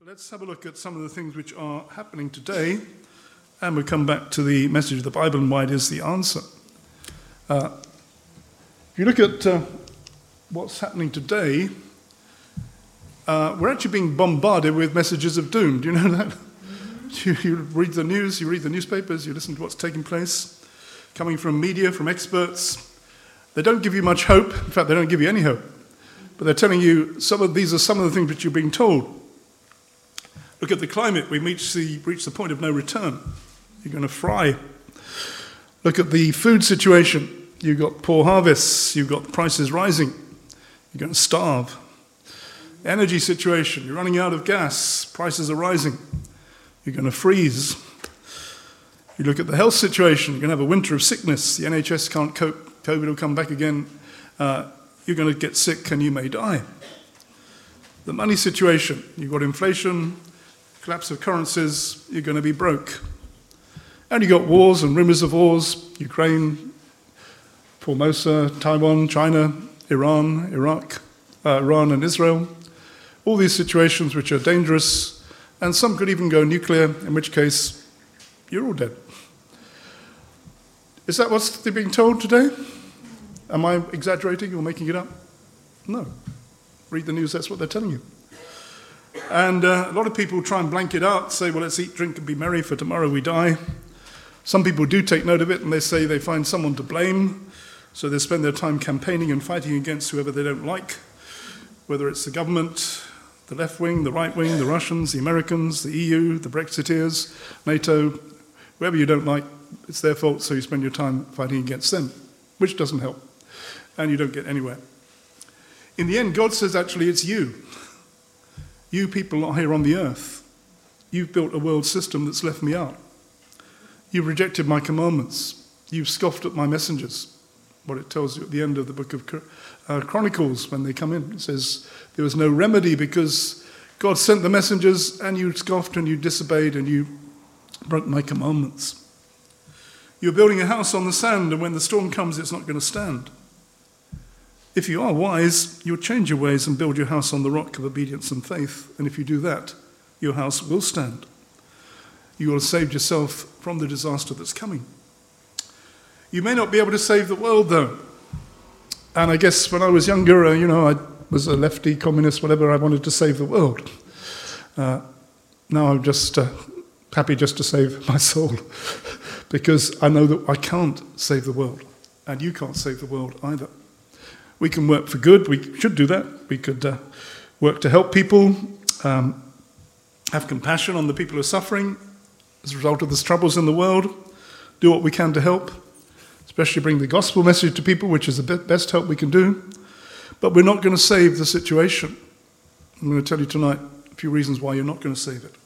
Let's have a look at some of the things which are happening today, and we'll come back to the message of the Bible and why it is the answer. If you look at what's happening today, we're actually being bombarded with messages of doom. Do you know that? You read the news, you read the newspapers, you listen to what's taking place, coming from media, from experts. They don't give you much hope. In fact, they don't give you any hope. But they're telling you these are some of the things which you're being told. Look at the climate. We reach the point of no return. You're going to fry. Look at the food situation. You've got poor harvests. You've got prices rising. You're going to starve. Energy situation. You're running out of gas. Prices are rising. You're going to freeze. You look at the health situation. You're going to have a winter of sickness. The NHS can't cope. COVID will come back again. You're going to get sick and you may die. The money situation. You've got inflation, collapse of currencies. You're going to be broke. And you've got wars and rumors of wars. Ukraine, Formosa, Taiwan, China, Iran, Iraq, Iran and Israel. All these situations which are dangerous. And some could even go nuclear, in which case you're all dead. Is that what's being told today? Am I exaggerating or making it up? No. Read the news, that's what they're telling you. And a lot of people try and blank it out, say, well, let's eat, drink, and be merry, for tomorrow we die. Some people do take note of it, and they say they find someone to blame, so they spend their time campaigning and fighting against whoever they don't like, whether it's the government, the left wing, the right wing, the Russians, the Americans, the EU, the Brexiteers, NATO, whoever you don't like, it's their fault, so you spend your time fighting against them, which doesn't help, and you don't get anywhere. In the end, God says, actually, it's you. You people are here on the earth. You've built a world system that's left me out. You've rejected my commandments. You've scoffed at my messengers. What it tells you at the end of the book of Chronicles when they come in. It says, there was no remedy because God sent the messengers and you scoffed and you disobeyed and you broke my commandments. You're building a house on the sand, and when the storm comes, it's not going to stand. If you are wise, you'll change your ways and build your house on the rock of obedience and faith. And if you do that, your house will stand. You will have saved yourself from the disaster that's coming. You may not be able to save the world, though. And I guess when I was younger, I was a lefty, communist, whatever, I wanted to save the world. Now I'm just happy just to save my soul. Because I know that I can't save the world. And you can't save the world either. We can work for good. We should do that. We could work to help people, have compassion on the people who are suffering as a result of the troubles in the world, do what we can to help, especially bring the gospel message to people, which is the best help we can do. But we're not going to save the situation. I'm going to tell you tonight a few reasons why you're not going to save it.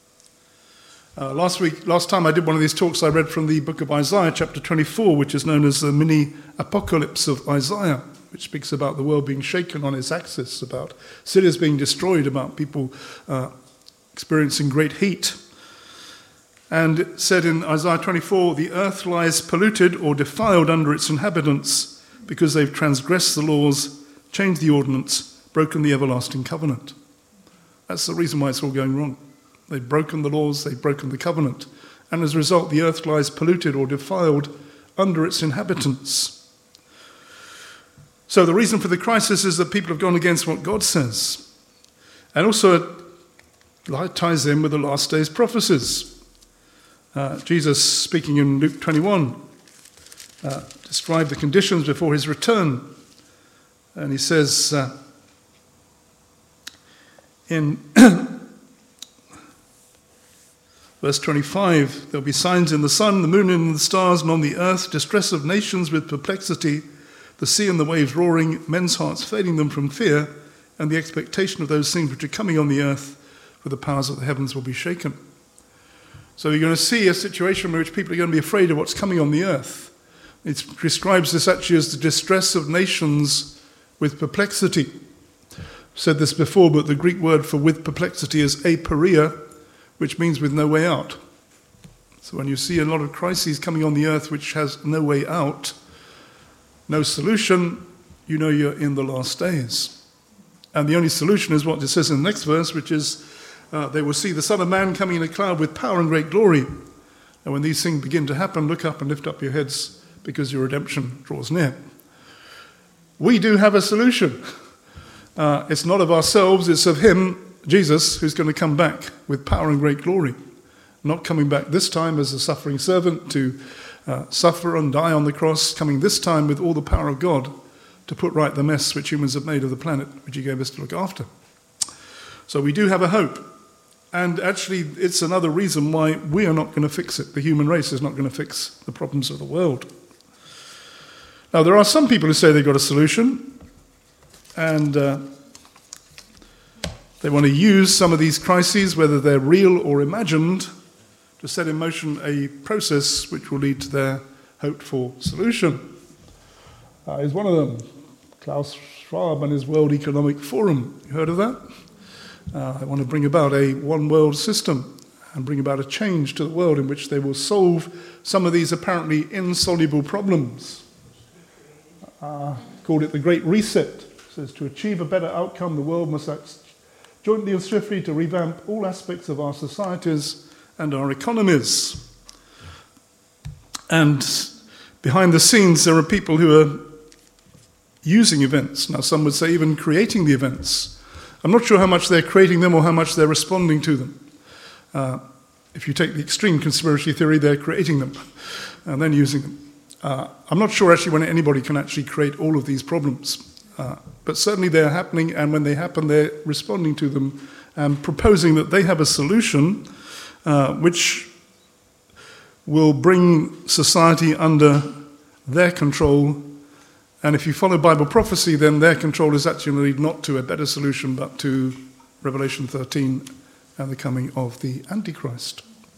Last time I did one of these talks, I read from the book of Isaiah, chapter 24, which is known as the mini-apocalypse of Isaiah, which speaks about the world being shaken on its axis, about cities being destroyed, about people experiencing great heat. And it said in Isaiah 24, the earth lies polluted or defiled under its inhabitants because they've transgressed the laws, changed the ordinance, broken the everlasting covenant. That's the reason why it's all going wrong. They've broken the laws, they've broken the covenant. And as a result, the earth lies polluted or defiled under its inhabitants. So the reason for the crisis is that people have gone against what God says. And also it ties in with the last days prophecies. Jesus, speaking in Luke 21, described the conditions before his return. And he says in verse 25, there'll be signs in the sun, the moon and the stars, and on the earth, distress of nations with perplexity, the sea and the waves roaring, men's hearts failing them from fear, and the expectation of those things which are coming on the earth, for the powers of the heavens will be shaken. So you're going to see a situation in which people are going to be afraid of what's coming on the earth. It describes this actually as the distress of nations with perplexity. I've said this before, but the Greek word for with perplexity is aporia, which means with no way out. So when you see a lot of crises coming on the earth which has no way out, no solution, you know you're in the last days. And the only solution is what it says in the next verse, which is They will see the Son of Man coming in a cloud with power and great glory. And when these things begin to happen, look up and lift up your heads, because your redemption draws near. We do have a solution. It's not of ourselves, it's of him, Jesus, who's going to come back with power and great glory. Not coming back this time as a suffering servant to suffer and die on the cross, coming this time with all the power of God to put right the mess which humans have made of the planet, which he gave us to look after. So we do have a hope. And actually, it's another reason why we are not going to fix it. The human race is not going to fix the problems of the world. Now, there are some people who say they've got a solution, and they want to use some of these crises, whether they're real or imagined, to set in motion a process which will lead to their hoped-for solution. Is one of them, Klaus Schwab and his World Economic Forum. You heard of that? They want to bring about a one-world system and bring about a change to the world in which they will solve some of these apparently insoluble problems. Called it the Great Reset. It says to achieve a better outcome, the world must act jointly and swiftly to revamp all aspects of our societies and our economies. And behind the scenes, there are people who are using events. Now, some would say even creating the events. I'm not sure how much they're creating them or how much they're responding to them. If you take the extreme conspiracy theory, they're creating them and then using them. I'm not sure actually when anybody can actually create all of these problems. But certainly they're happening, and when they happen, they're responding to them and proposing that they have a solution which will bring society under their control. And if you follow Bible prophecy, then their control is actually not to a better solution, but to Revelation 13 and the coming of the Antichrist.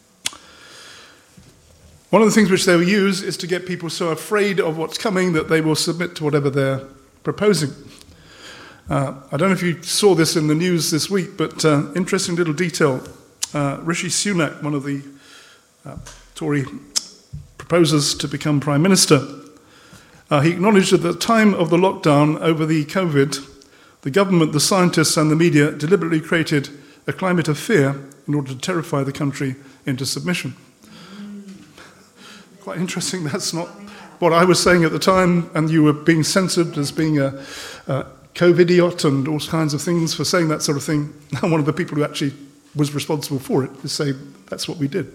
One of the things which they will use is to get people so afraid of what's coming that they will submit to whatever they're proposing. I don't know if you saw this in the news this week, but interesting little detail. Rishi Sunak, one of the Tory proposers to become Prime Minister, he acknowledged that at the time of the lockdown over the COVID, the government, the scientists and the media deliberately created a climate of fear in order to terrify the country into submission. Quite interesting. That's not what I was saying at the time, and you were being censored as being a COVID-idiot and all kinds of things for saying that sort of thing. And one of the people who actually was responsible for it is saying that's what we did.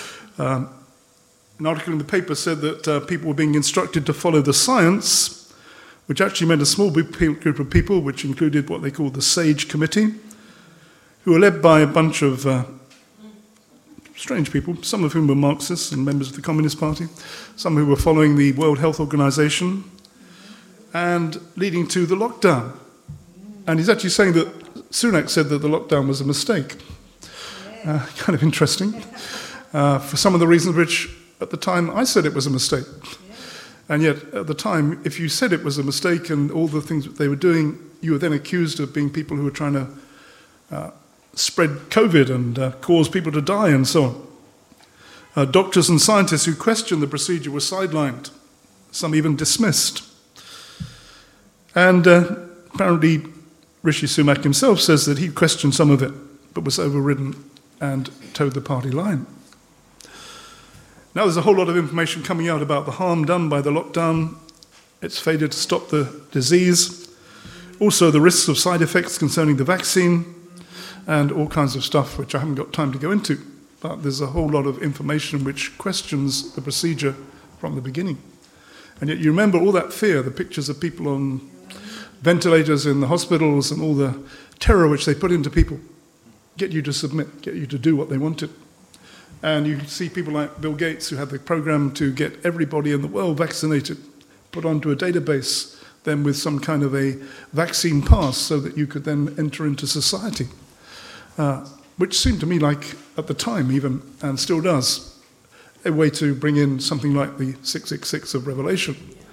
An article in the paper said that people were being instructed to follow the science, which actually meant a small group of people, which included what they called the SAGE Committee, who were led by a bunch of strange people, some of whom were Marxists and members of the Communist Party, some who were following the World Health Organization, and leading to the lockdown. And he's actually saying that Sunak said that the lockdown was a mistake. Kind of interesting, for some of the reasons which at the time I said it was a mistake. And yet at the time, if you said it was a mistake and all the things that they were doing, you were then accused of being people who were trying to spread COVID and cause people to die and so on. Doctors and scientists who questioned the procedure were sidelined, some even dismissed. And apparently Rishi Sunak himself says that he questioned some of it, but was overridden and towed the party line. Now there's a whole lot of information coming out about the harm done by the lockdown, its failure to stop the disease, also the risks of side effects concerning the vaccine, and all kinds of stuff which I haven't got time to go into. But there's a whole lot of information which questions the procedure from the beginning. And yet you remember all that fear, the pictures of people on ventilators in the hospitals and all the terror which they put into people, get you to submit, get you to do what they wanted. And you see people like Bill Gates who had the program to get everybody in the world vaccinated, put onto a database, then with some kind of a vaccine pass so that you could then enter into society. Which seemed to me like, at the time even, and still does, a way to bring in something like the 666 of Revelation.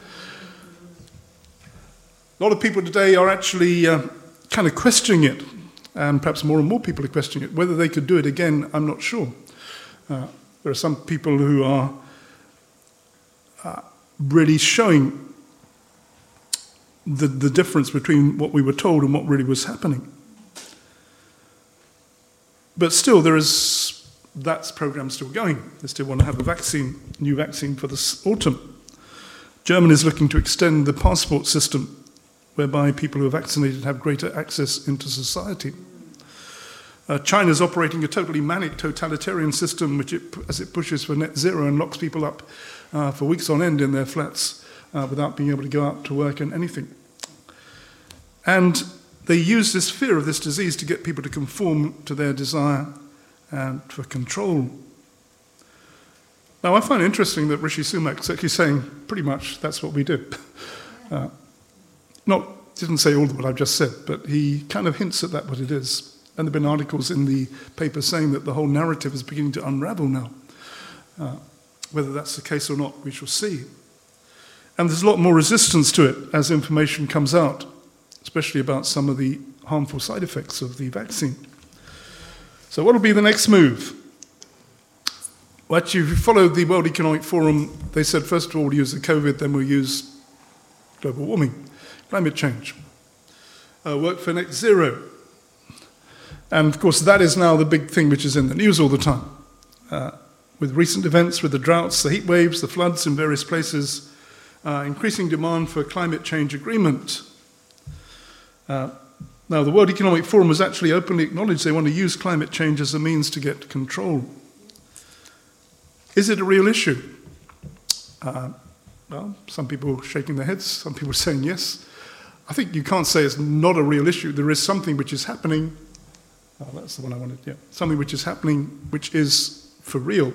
A lot of people today are actually kind of questioning it, and perhaps more and more people are questioning it. Whether they could do it again, I'm not sure. There are some people who are really showing the difference between what we were told and what really was happening. But still, that program's still going. They still want to have a new vaccine for this autumn. Germany is looking to extend the passport system, whereby people who are vaccinated have greater access into society. China is operating a totally manic totalitarian system as it pushes for net zero and locks people up for weeks on end in their flats without being able to go out to work and anything. And they use this fear of this disease to get people to conform to their desire and for control. Now, I find it interesting that Rishi Sunak is actually saying pretty much that's what we do. Didn't say all of what I've just said, but he kind of hints at that what it is. And there have been articles in the paper saying that the whole narrative is beginning to unravel now. Whether that's the case or not, we shall see. And there's a lot more resistance to it as information comes out, especially about some of the harmful side effects of the vaccine. So what will be the next move? Well, actually, if you follow the World Economic Forum, they said, first of all, we'll use the COVID, then we'll use global warming, climate change, work for net zero. And of course, that is now the big thing which is in the news all the time. With recent events, with the droughts, the heat waves, the floods in various places, increasing demand for climate change agreement. Now, the World Economic Forum has actually openly acknowledged they want to use climate change as a means to get control. Is it a real issue? Well, some people shaking their heads, some people saying yes. I think you can't say it's not a real issue. There is something which is happening. Oh, that's the one I wanted, yeah. Something which is happening, which is for real.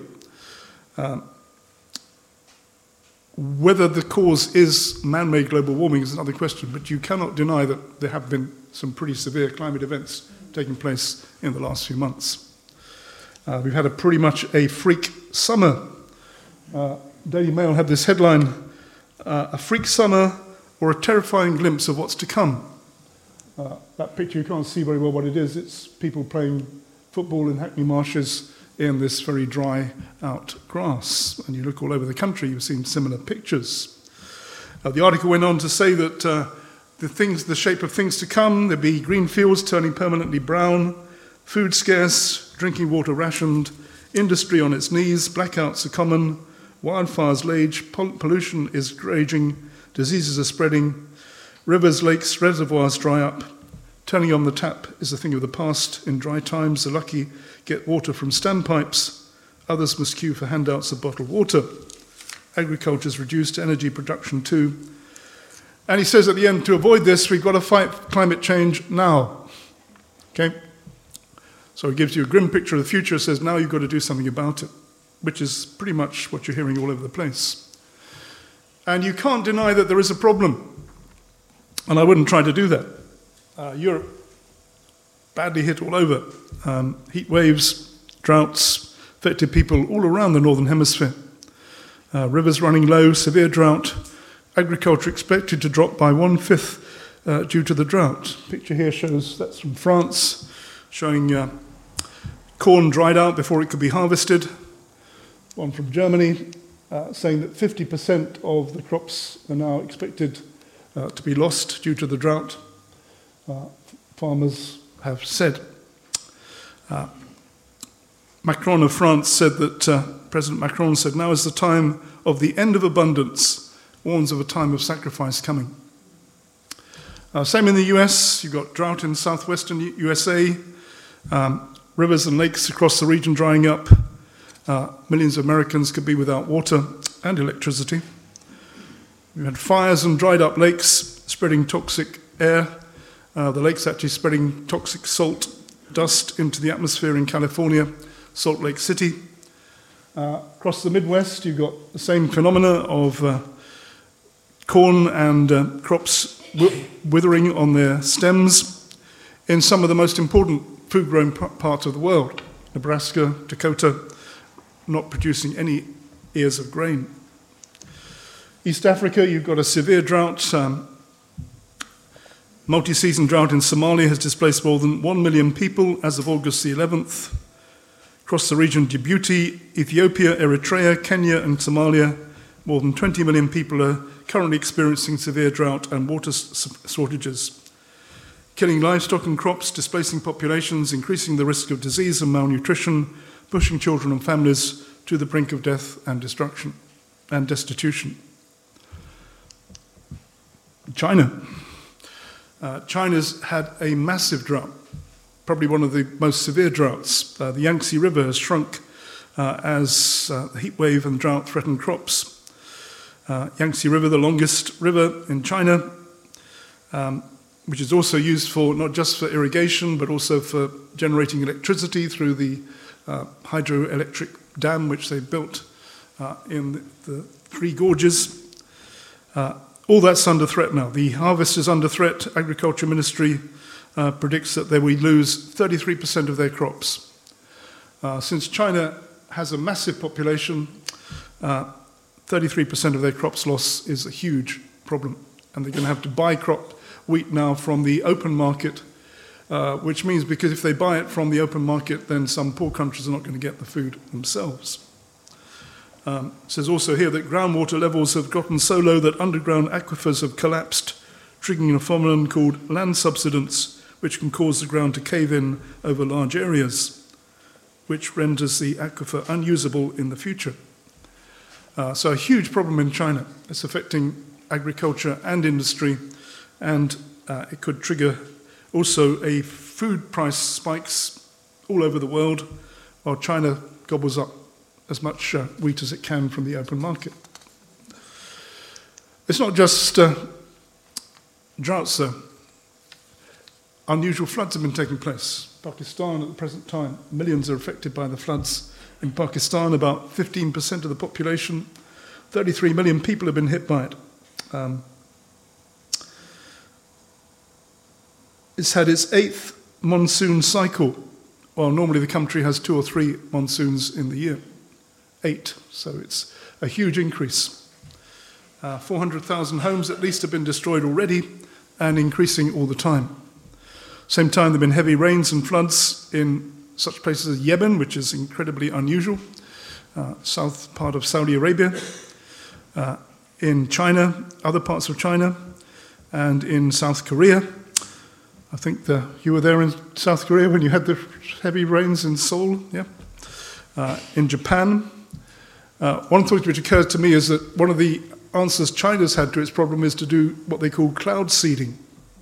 Whether the cause is man-made global warming is another question, but you cannot deny that there have been some pretty severe climate events taking place in the last few months. We've had pretty much a freak summer. Daily Mail had this headline, a freak summer or a terrifying glimpse of what's to come. That picture, you can't see very well what it is. It's people playing football in Hackney Marshes in this very dry out grass. And you look all over the country, you've seen similar pictures. The article went on to say that the shape of things to come, there'll be green fields turning permanently brown, food scarce, drinking water rationed, industry on its knees, blackouts are common, wildfires rage, pollution is raging, diseases are spreading, rivers, lakes, reservoirs dry up. Turning on the tap is a thing of the past. In dry times, the lucky get water from standpipes. Others must queue for handouts of bottled water. Agriculture's reduced energy production too. And he says at the end, to avoid this, we've got to fight climate change now. Okay? So he gives you a grim picture of the future, says now you've got to do something about it, which is pretty much what you're hearing all over the place. And you can't deny that there is a problem. And I wouldn't try to do that. Europe, badly hit all over. Heat waves, droughts, affected people all around the Northern Hemisphere. Rivers running low, severe drought. Agriculture expected to drop by 1/5 due to the drought. Picture here shows, that's from France, showing corn dried out before it could be harvested. One from Germany, saying that 50% of the crops are now expected to be lost due to the drought, farmers have said. Macron of France said that, President Macron said, now is the time of the end of abundance, warns of a time of sacrifice coming. Same in the US, you've got drought in southwestern USA, rivers and lakes across the region drying up, millions of Americans could be without water and electricity. We had fires and dried up lakes spreading toxic air. The lake's actually spreading toxic salt dust into the atmosphere in California, Salt Lake City. Across the Midwest, you've got the same phenomena of corn and crops withering on their stems in some of the most important food-growing parts of the world. Nebraska, Dakota, not producing any ears of grain. East Africa, you've got a severe drought. Multi-season drought in Somalia has displaced more than 1 million people as of August the 11th. Across the region, Djibouti, Ethiopia, Eritrea, Kenya and Somalia, more than 20 million people are currently experiencing severe drought and water shortages. killing livestock and crops, displacing populations, increasing the risk of disease and malnutrition, pushing children and families to the brink of death and destruction and destitution. China. China's had a massive drought, probably one of the most severe droughts. The Yangtze River has shrunk as the heat wave and drought threatened crops. Yangtze River, the longest river in China, which is also used for not just for irrigation, but also for generating electricity through the hydroelectric dam which they built in the Three Gorges. All that's under threat now. The harvest is under threat. Agriculture Ministry predicts that they will lose 33% of their crops. Since China has a massive population, 33% of their crops loss is a huge problem. And they're going to have to buy wheat now from the open market, which means because if they buy it from the open market, then some poor countries are not going to get the food themselves. It says also here that groundwater levels have gotten so low that underground aquifers have collapsed, triggering a phenomenon called land subsidence, which can cause the ground to cave in over large areas, which renders the aquifer unusable in the future. So a huge problem in China. It's affecting agriculture and industry, and it could trigger also a food price spikes all over the world, while China gobbles up as much wheat as it can from the open market. It's not just droughts, though. Unusual floods have been taking place. Pakistan at the present time, millions are affected by the floods. In Pakistan, about 15% of the population, 33 million people have been hit by it. It's had its 8th monsoon cycle, while normally the country has 2 or 3 monsoons in the year. 8, so it's a huge increase. 400,000 homes at least have been destroyed already and increasing all the time. Same time, there have been heavy rains and floods in such places as Yemen, which is incredibly unusual, south part of Saudi Arabia, in China, other parts of China, and in South Korea. I think you were there in South Korea when you had the heavy rains in Seoul, yeah? In Japan. One thought which occurs to me is that one of the answers China's had to its problem is to do what they call cloud seeding,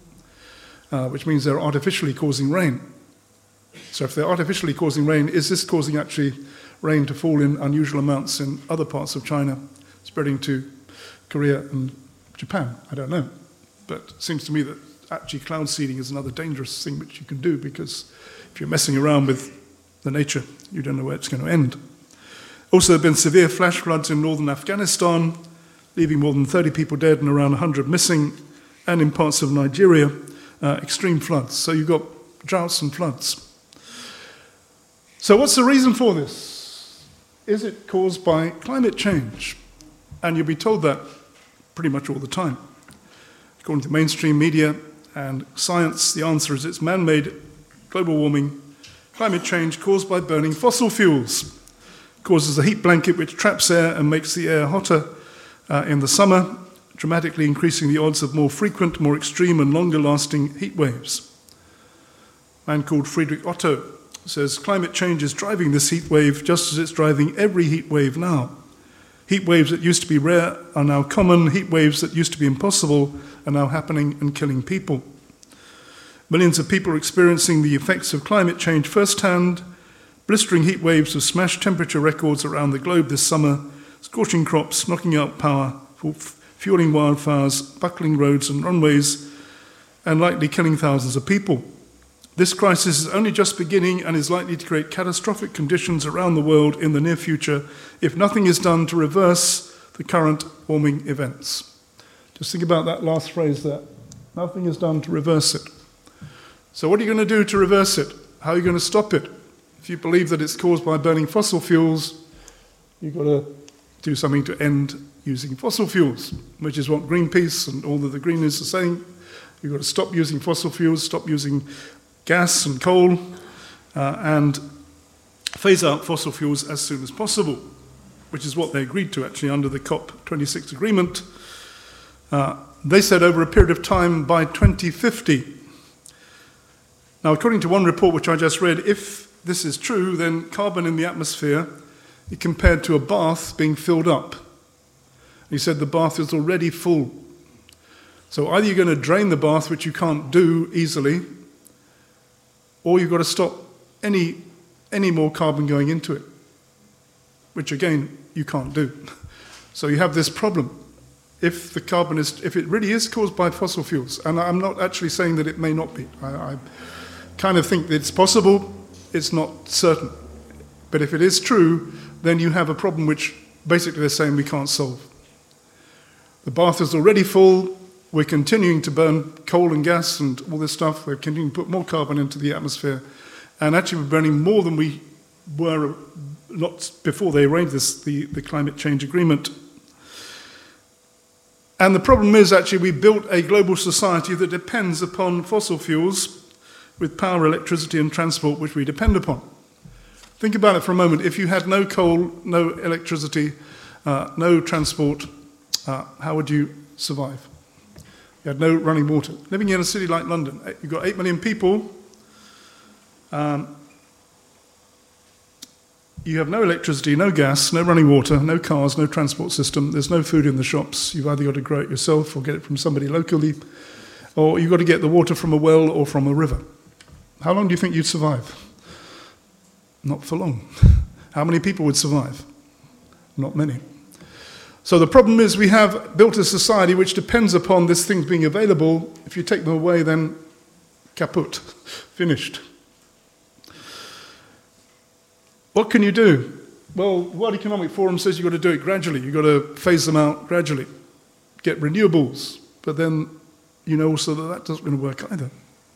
which means they're artificially causing rain. So if they're artificially causing rain, is this causing actually rain to fall in unusual amounts in other parts of China, spreading to Korea and Japan? I don't know. But it seems to me that actually cloud seeding is another dangerous thing which you can do, because if you're messing around with the nature, you don't know where it's going to end. Also, there have been severe flash floods in northern Afghanistan, leaving more than 30 people dead and around 100 missing, and in parts of Nigeria, extreme floods. So you've got droughts and floods. So what's the reason for this? Is it caused by climate change? And you'll be told that pretty much all the time. According to mainstream media and science, the answer is it's man-made global warming, climate change caused by burning fossil fuels. Causes a heat blanket which traps air and makes the air hotter in the summer, dramatically increasing the odds of more frequent, more extreme and longer-lasting heat waves. A man called Friedrich Otto says climate change is driving this heat wave just as it's driving every heat wave now. Heat waves that used to be rare are now common. Heat waves that used to be impossible are now happening and killing people. Millions of people are experiencing the effects of climate change firsthand. Blistering heat waves have smashed temperature records around the globe this summer, scorching crops, knocking out power, fueling wildfires, buckling roads and runways, and likely killing thousands of people. This crisis is only just beginning and is likely to create catastrophic conditions around the world in the near future if nothing is done to reverse the current warming events. Just think about that last phrase there. Nothing is done to reverse it. So what are you going to do to reverse it? How are you going to stop it? If you believe that it's caused by burning fossil fuels, you've got to do something to end using fossil fuels, which is what Greenpeace and all of the Greenies are saying. You've got to stop using fossil fuels, stop using gas and coal, and phase out fossil fuels as soon as possible, which is what they agreed to actually under the COP26 agreement. They said over a period of time by 2050, Now, according to one report which I just read, if this is true, then carbon in the atmosphere is compared to a bath being filled up. He said the bath is already full. So either you're going to drain the bath, which you can't do easily, or you've got to stop any more carbon going into it, which again, you can't do. So you have this problem. If it really is caused by fossil fuels, and I'm not actually saying that it may not be. I kind of think that it's possible, it's not certain. But if it is true, then you have a problem which basically they're saying we can't solve. The bath is already full, we're continuing to burn coal and gas and all this stuff, we're continuing to put more carbon into the atmosphere, and actually we're burning more than we were not before they arranged this, the climate change agreement. And the problem is actually we built a global society that depends upon fossil fuels with power, electricity and transport, which we depend upon. Think about it for a moment. If you had no coal, no electricity, no transport, how would you survive? You had no running water. Living in a city like London, you've got 8 million people. You have no electricity, no gas, no running water, no cars, no transport system. There's no food in the shops. You've either got to grow it yourself or get it from somebody locally, or you've got to get the water from a well or from a river. How long do you think you'd survive? Not for long. How many people would survive? Not many. So the problem is we have built a society which depends upon these things being available. If you take them away, then kaput, finished. What can you do? Well, the World Economic Forum says you've got to do it gradually. You've got to phase them out gradually. Get renewables. But then you know also that doesn't going to work either.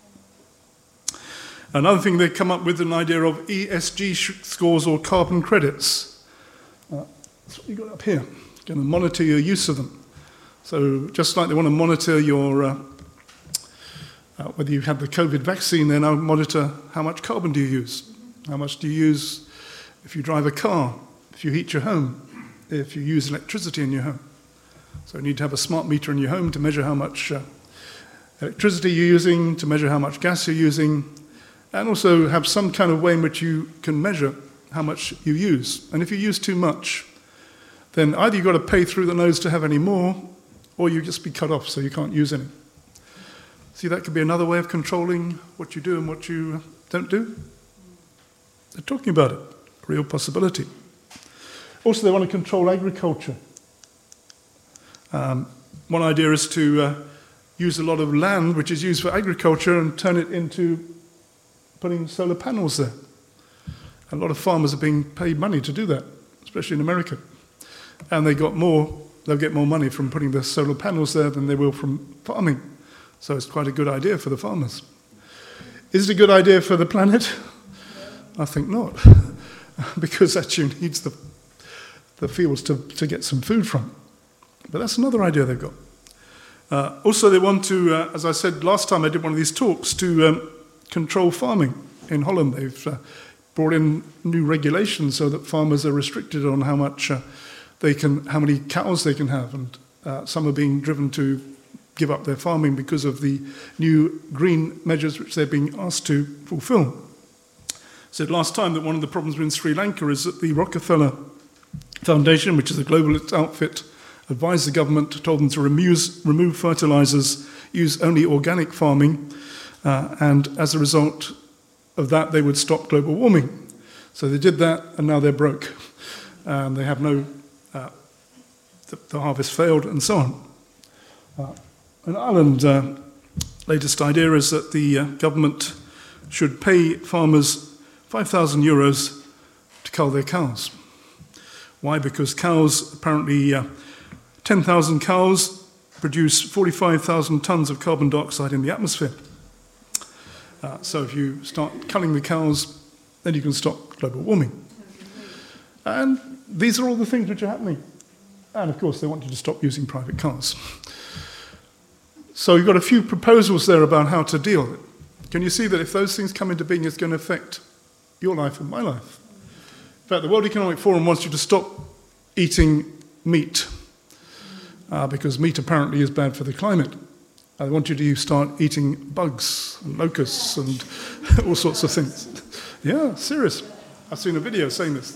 Another thing they come up with an idea of ESG scores or carbon credits. That's what you've got up here. Going to monitor your use of them. So just like they want to monitor your, whether you had the COVID vaccine, they now monitor how much carbon do you use. How much do you use if you drive a car, if you heat your home, if you use electricity in your home. So you need to have a smart meter in your home to measure how much electricity you're using, to measure how much gas you're using, and also have some kind of way in which you can measure how much you use. And if you use too much, then either you've got to pay through the nose to have any more, or you just be cut off so you can't use any. See, that could be another way of controlling what you do and what you don't do. They're talking about it, a real possibility. Also, they want to control agriculture. One idea is to use a lot of land which is used for agriculture and turn it into putting solar panels there. A lot of farmers are being paid money to do that, especially in America. And they'll get more money from putting the solar panels there than they will from farming. So it's quite a good idea for the farmers. Is it a good idea for the planet? I think not, because actually needs the fields to get some food from. But that's another idea they've got. Also, they want to, as I said last time I did one of these talks, to control farming. In Holland, they've brought in new regulations so that farmers are restricted on how much how many cows they can have, and some are being driven to give up their farming because of the new green measures which they're being asked to fulfill. I said last time that one of the problems in Sri Lanka is that the Rockefeller Foundation, which is a globalist outfit, advised the government, told them to remove fertilizers, use only organic farming, and as a result of that, they would stop global warming. So they did that, and now they're broke. They have no, the harvest failed, and so on. In Ireland, latest idea is that the government should pay farmers €5,000 to cull their cows. Why? Because cows, apparently 10,000 cows produce 45,000 tons of carbon dioxide in the atmosphere. So if you start culling the cows, then you can stop global warming. And these are all the things which are happening. And of course, they want you to stop using private cars. So you've got a few proposals there about how to deal with it. Can you see that if those things come into being, it's going to affect your life and my life? In fact, the World Economic Forum wants you to stop eating meat, because meat apparently is bad for the climate. They want you to start eating bugs and locusts and all sorts of things. Yeah, serious. I've seen a video saying this.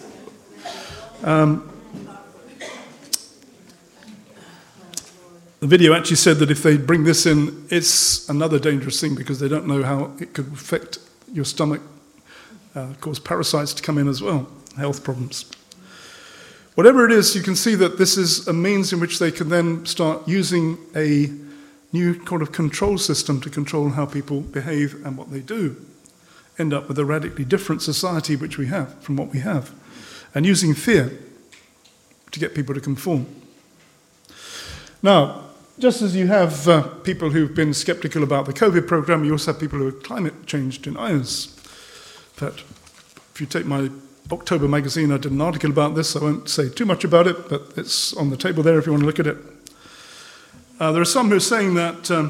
The video actually said that if they bring this in, it's another dangerous thing because they don't know how it could affect your stomach, cause parasites to come in as well, health problems. Whatever it is, you can see that this is a means in which they can then start using a new kind of control system to control how people behave and what they do. End up with a radically different society which we have from what we have. And using fear to get people to conform. Now, just as you have people who've been skeptical about the COVID program, you also have people who are climate change deniers. In fact, if you take my October magazine, I did an article about this. I won't say too much about it, but it's on the table there if you want to look at it. There are some who are saying that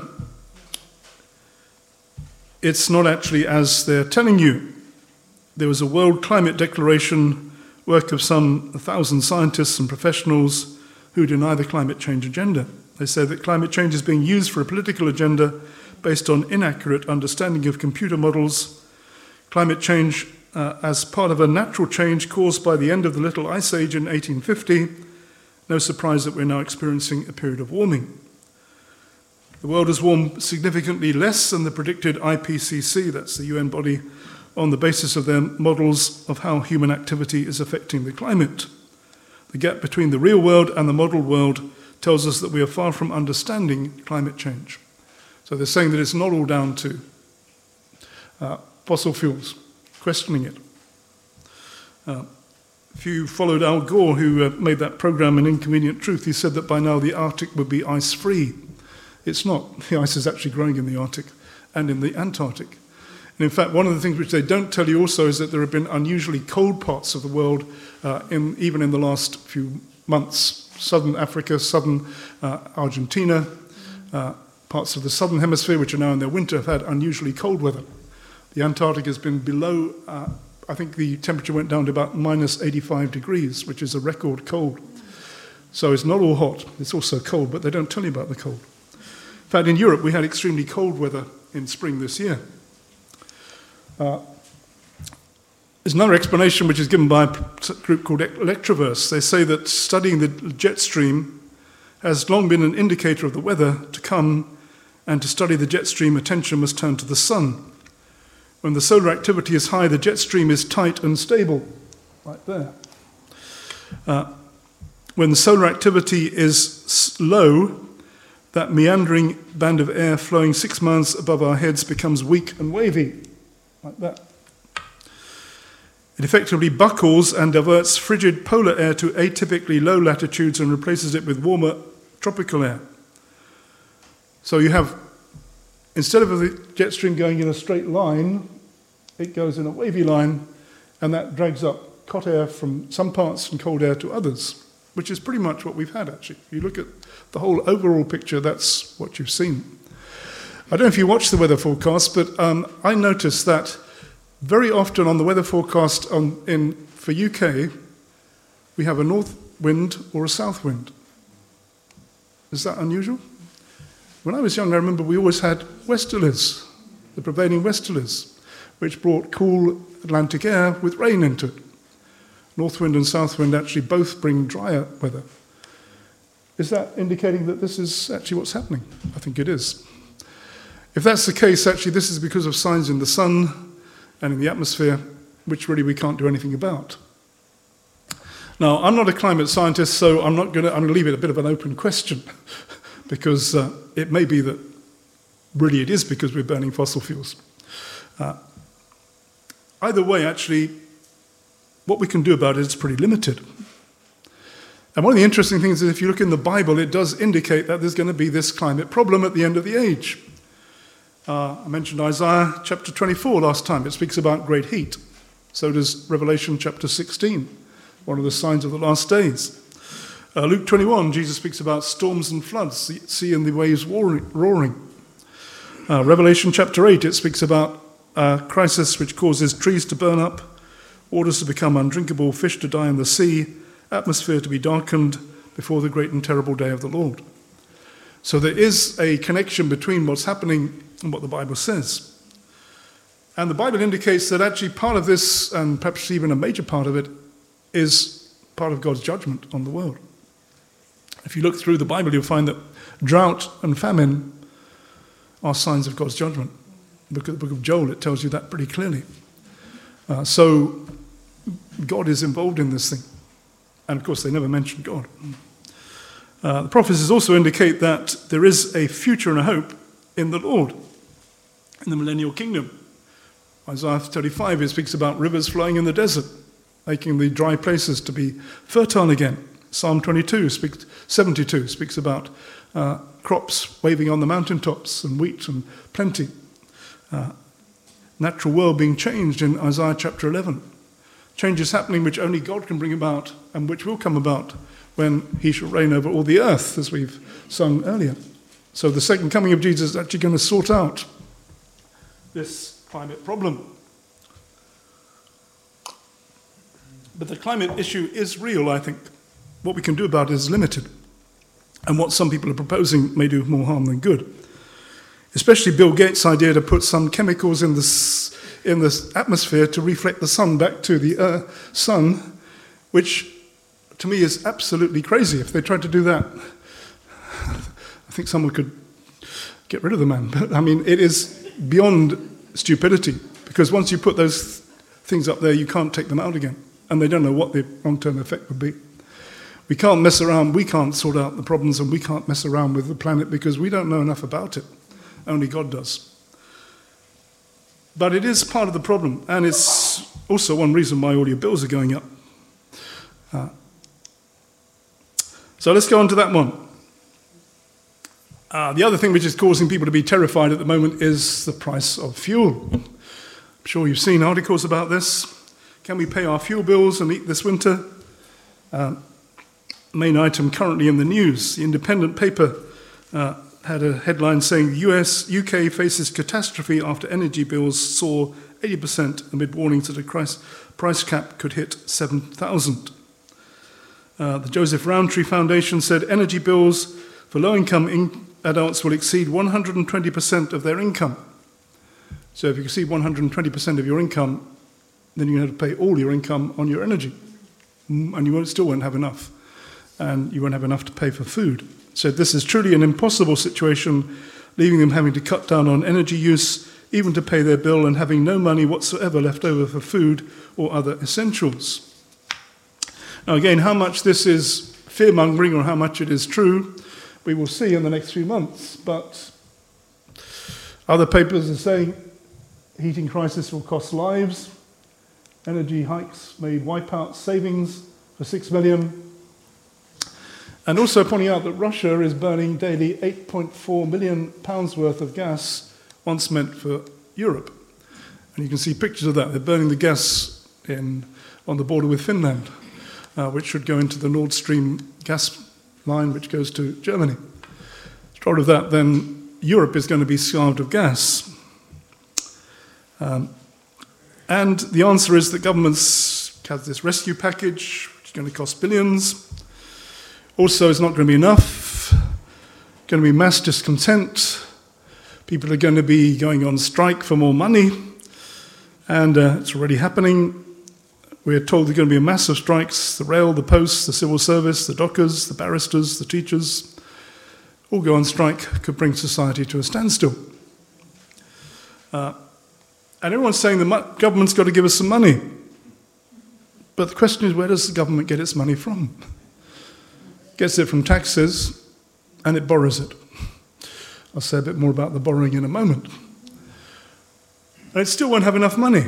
it's not actually as they're telling you. There was a World Climate Declaration, work of some 1,000 scientists and professionals who deny the climate change agenda. They say that climate change is being used for a political agenda based on inaccurate understanding of computer models. Climate change as part of a natural change caused by the end of the Little Ice Age in 1850. No surprise that we're now experiencing a period of warming. The world has warmed significantly less than the predicted IPCC, that's the UN body, on the basis of their models of how human activity is affecting the climate. The gap between the real world and the model world tells us that we are far from understanding climate change. So they're saying that it's not all down to fossil fuels, questioning it. If you followed Al Gore, who made that program An Inconvenient Truth, he said that by now the Arctic would be ice-free. It's not. The ice is actually growing in the Arctic and in the Antarctic. And in fact, one of the things which they don't tell you also is that there have been unusually cold parts of the world, even in the last few months. Southern Africa, southern Argentina, parts of the southern hemisphere, which are now in their winter, have had unusually cold weather. The Antarctic has been below, I think the temperature went down to about minus 85 degrees, which is a record cold. So it's not all hot, it's also cold, but they don't tell you about the cold. In fact, in Europe, we had extremely cold weather in spring this year. There's another explanation which is given by a group called Electroverse. They say that studying the jet stream has long been an indicator of the weather to come, and to study the jet stream, attention must turn to the sun. When the solar activity is high, the jet stream is tight and stable, like there. When the solar activity is low, that meandering band of air flowing 6 miles above our heads becomes weak and wavy, like that. It effectively buckles and diverts frigid polar air to atypically low latitudes and replaces it with warmer tropical air. So you have, instead of the jet stream going in a straight line, it goes in a wavy line, and that drags up hot air from some parts and cold air to others, which is pretty much what we've had, actually. If you look at the whole overall picture, that's what you've seen. I don't know if you watch the weather forecast, but I noticed that very often on the weather forecast for UK, we have a north wind or a south wind. Is that unusual? When I was young, I remember we always had westerlies, the prevailing westerlies, which brought cool Atlantic air with rain into it. North wind and south wind actually both bring drier weather. Is that indicating that this is actually what's happening? I think it is. If that's the case, actually, this is because of signs in the sun and in the atmosphere, which really we can't do anything about. Now, I'm not a climate scientist, so I'm going to leave it a bit of an open question, because it may be that really it is because we're burning fossil fuels. Either way, actually, what we can do about it is pretty limited. And one of the interesting things is if you look in the Bible, it does indicate that there's going to be this climate problem at the end of the age. I mentioned Isaiah chapter 24 last time. It speaks about great heat. So does Revelation chapter 16, one of the signs of the last days. Luke 21, Jesus speaks about storms and floods, sea and the waves roaring. Revelation chapter 8, it speaks about a crisis which causes trees to burn up, waters to become undrinkable, fish to die in the sea, atmosphere to be darkened before the great and terrible day of the Lord. So there is a connection between what's happening and what the Bible says. And the Bible indicates that actually part of this, and perhaps even a major part of it, is part of God's judgment on the world. If you look through the Bible, you'll find that drought and famine are signs of God's judgment. Look at the book of Joel, it tells you that pretty clearly. So God is involved in this thing. And of course, they never mention God. The prophecies also indicate that there is a future and a hope in the Lord, in the millennial kingdom. Isaiah 35, it speaks about rivers flowing in the desert, making the dry places to be fertile again. Psalm 72 speaks about crops waving on the mountaintops and wheat and plenty. Natural world being changed in Isaiah chapter 11. Changes happening which only God can bring about and which will come about when he shall reign over all the earth, as we've sung earlier. So the second coming of Jesus is actually going to sort out this climate problem. But the climate issue is real, I think. What we can do about it is limited. And what some people are proposing may do more harm than good. Especially Bill Gates' idea to put some chemicals in the atmosphere to reflect the sun back to the sun, which to me is absolutely crazy. If they tried to do that, I think someone could get rid of the man. But I mean, it is beyond stupidity, because once you put those things up there, you can't take them out again. And they don't know what the long-term effect would be. We can't mess around, we can't sort out the problems, and we can't mess around with the planet because we don't know enough about it. Only God does. But it is part of the problem, and it's also one reason why all your bills are going up. So let's go on to that one. The other thing which is causing people to be terrified at the moment is the price of fuel. I'm sure you've seen articles about this. Can we pay our fuel bills and eat this winter? Main item currently in the news. The Independent paper had a headline saying UK faces catastrophe after energy bills soar 80% amid warnings that a price cap could hit 7,000. The Joseph Rowntree Foundation said energy bills for low-income adults will exceed 120% of their income. So if you exceed 120% of your income, then you have to pay all your income on your energy. And you still won't have enough. And you won't have enough to pay for food. So this is truly an impossible situation, leaving them having to cut down on energy use, even to pay their bill, and having no money whatsoever left over for food or other essentials. Now again, how much this is fear-mongering or how much it is true, we will see in the next few months. But other papers are saying heating crisis will cost lives. Energy hikes may wipe out savings for 6 million. And also pointing out that Russia is burning daily £8.4 million worth of gas, once meant for Europe. And you can see pictures of that. They're burning the gas on the border with Finland, which should go into the Nord Stream gas line, which goes to Germany. Short of that, then Europe is going to be starved of gas. And the answer is that governments have this rescue package, which is going to cost billions. Also, it's not going to be enough. Going to be mass discontent. People are going to be going on strike for more money. And it's already happening. We're told there are going to be a mass of strikes. The rail, the post, the civil service, the dockers, the barristers, the teachers, all go on strike, could bring society to a standstill. And everyone's saying the government's got to give us some money. But the question is, where does the government get its money from? It gets it from taxes, and it borrows it. I'll say a bit more about the borrowing in a moment. And it still won't have enough money.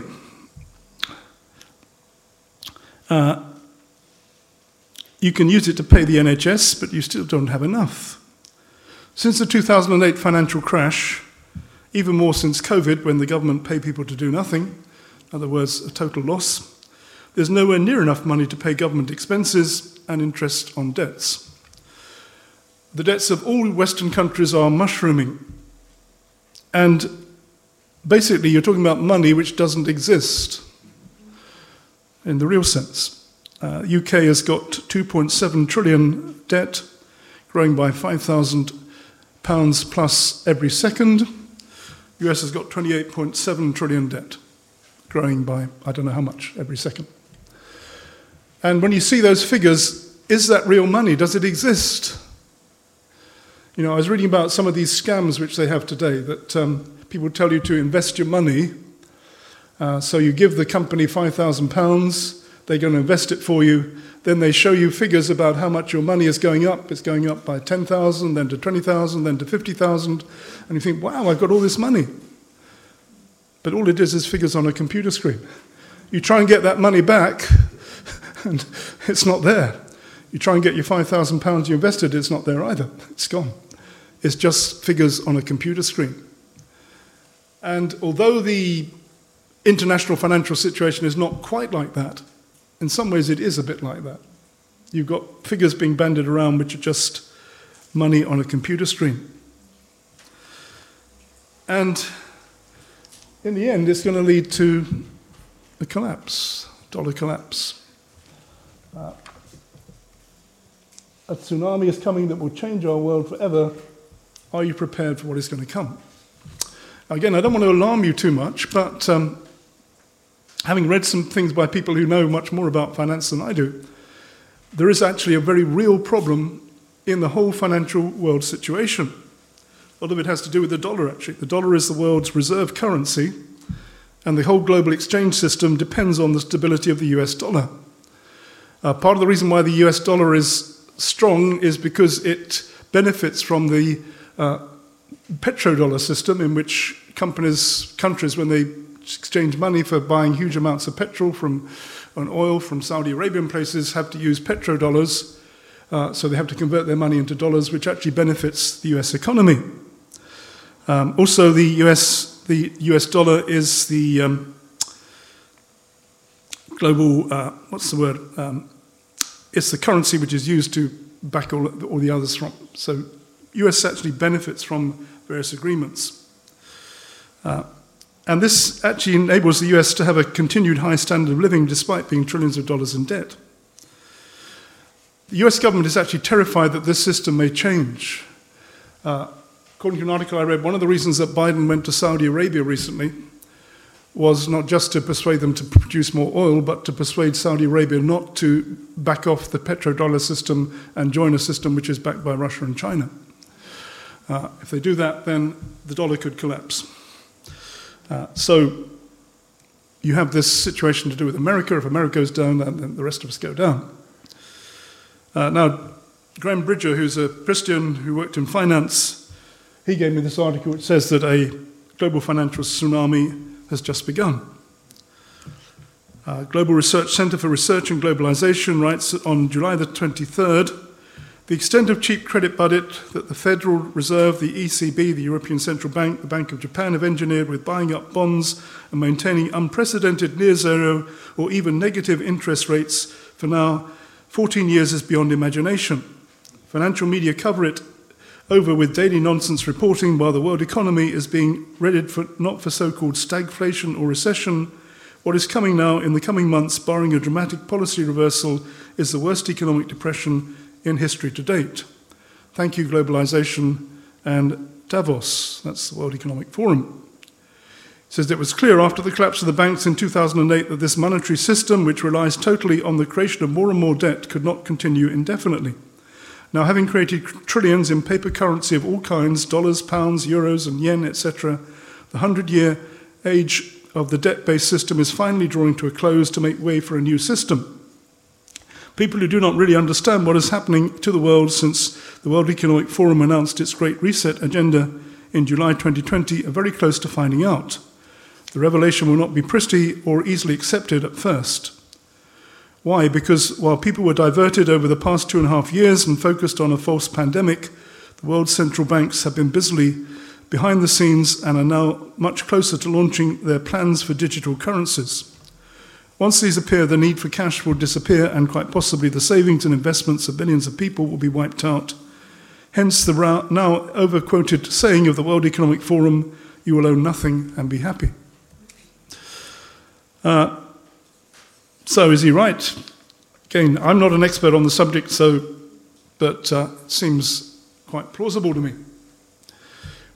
You can use it to pay the NHS, but you still don't have enough. Since the 2008 financial crash, even more since COVID, when the government paid people to do nothing, in other words, a total loss, there's nowhere near enough money to pay government expenses and interest on debts. The debts of all Western countries are mushrooming. And basically, you're talking about money which doesn't exist in the real sense. UK has got 2.7 trillion debt, growing by 5,000 pounds plus every second. US has got 28.7 trillion debt, growing by I don't know how much every second. And when you see those figures, is that real money? Does it exist? You know, I was reading about some of these scams which they have today, that people tell you to invest your money. So you give the company £5,000, they're going to invest it for you. Then they show you figures about how much your money is going up. It's going up by 10,000, then to 20,000, then to 50,000. And you think, wow, I've got all this money. But all it is figures on a computer screen. You try and get that money back, and it's not there. You try and get your £5,000 you invested, it's not there either. It's gone. It's just figures on a computer screen. And although the international financial situation is not quite like that, in some ways it is a bit like that. You've got figures being bandied around which are just money on a computer screen. And in the end, it's going to lead to a collapse, dollar collapse. A tsunami is coming that will change our world forever. Are you prepared for what is going to come? Again, I don't want to alarm you too much, but having read some things by people who know much more about finance than I do, there is actually a very real problem in the whole financial world situation. A lot of it has to do with the dollar, actually. The dollar is the world's reserve currency, and the whole global exchange system depends on the stability of the US dollar. Part of the reason why the US dollar is strong is because it benefits from the petrodollar system, in which countries, when they exchange money for buying huge amounts of petrol and oil from Saudi Arabian places, have to use petrodollars, so they have to convert their money into dollars, which actually benefits the US economy. Also, the US dollar is the global, it's the currency which is used to back all the others from. So US actually benefits from various agreements. And this actually enables the US to have a continued high standard of living despite being trillions of dollars in debt. The US government is actually terrified that this system may change. According to an article I read, one of the reasons that Biden went to Saudi Arabia recently was not just to persuade them to produce more oil, but to persuade Saudi Arabia not to back off the petrodollar system and join a system which is backed by Russia and China. If they do that, then the dollar could collapse. So you have this situation to do with America. If America goes down, then the rest of us go down. Now, Graham Bridger, who's a Christian who worked in finance, he gave me this article which says that a global financial tsunami has just begun. Global Research Center for Research and Globalization writes on July the 23rd, the extent of cheap credit budget that the Federal Reserve, the ECB, the European Central Bank, the Bank of Japan have engineered with buying up bonds and maintaining unprecedented near zero or even negative interest rates for now 14 years is beyond imagination. Financial media cover it over with daily nonsense reporting while the world economy is being readied not for so-called stagflation or recession. What is coming now in the coming months, barring a dramatic policy reversal, is the worst economic depression in history to date. Thank you, globalization and Davos. That's the World Economic Forum. It says it was clear after the collapse of the banks in 2008 that this monetary system, which relies totally on the creation of more and more debt, could not continue indefinitely. Now, having created trillions in paper currency of all kinds, dollars, pounds, euros, and yen, etc., the 100-year age of the debt-based system is finally drawing to a close to make way for a new system. People who do not really understand what is happening to the world since the World Economic Forum announced its Great Reset agenda in July 2020 are very close to finding out. The revelation will not be pretty or easily accepted at first. Why? Because while people were diverted over the past 2.5 years and focused on a false pandemic, the world's central banks have been busily behind the scenes and are now much closer to launching their plans for digital currencies. Once these appear, the need for cash will disappear and quite possibly the savings and investments of billions of people will be wiped out. Hence the now over-quoted saying of the World Economic Forum, you will own nothing and be happy. So is he right? Again, I'm not an expert on the subject, but it seems quite plausible to me.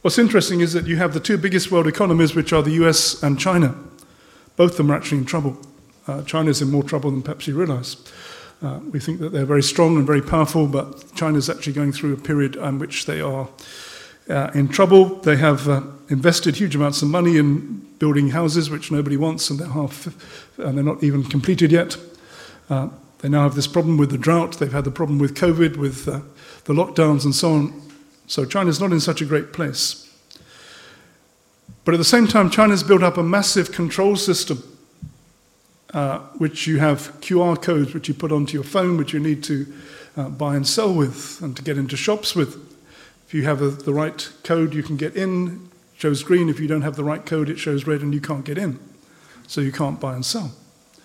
What's interesting is that you have the two biggest world economies, which are the US and China. Both of them are actually in trouble. China's in more trouble than perhaps you realize. We think that they're very strong and very powerful, but China's actually going through a period in which they are in trouble. They have invested huge amounts of money in building houses, which nobody wants, and they're not even completed yet. They now have this problem with the drought. They've had the problem with COVID, with the lockdowns and so on. So China's not in such a great place. But at the same time, China's built up a massive control system, which you have QR codes, which you put onto your phone, which you need to buy and sell with, and to get into shops with. If you have the right code, you can get in. It shows green. If you don't have the right code, it shows red, and you can't get in. So you can't buy and sell.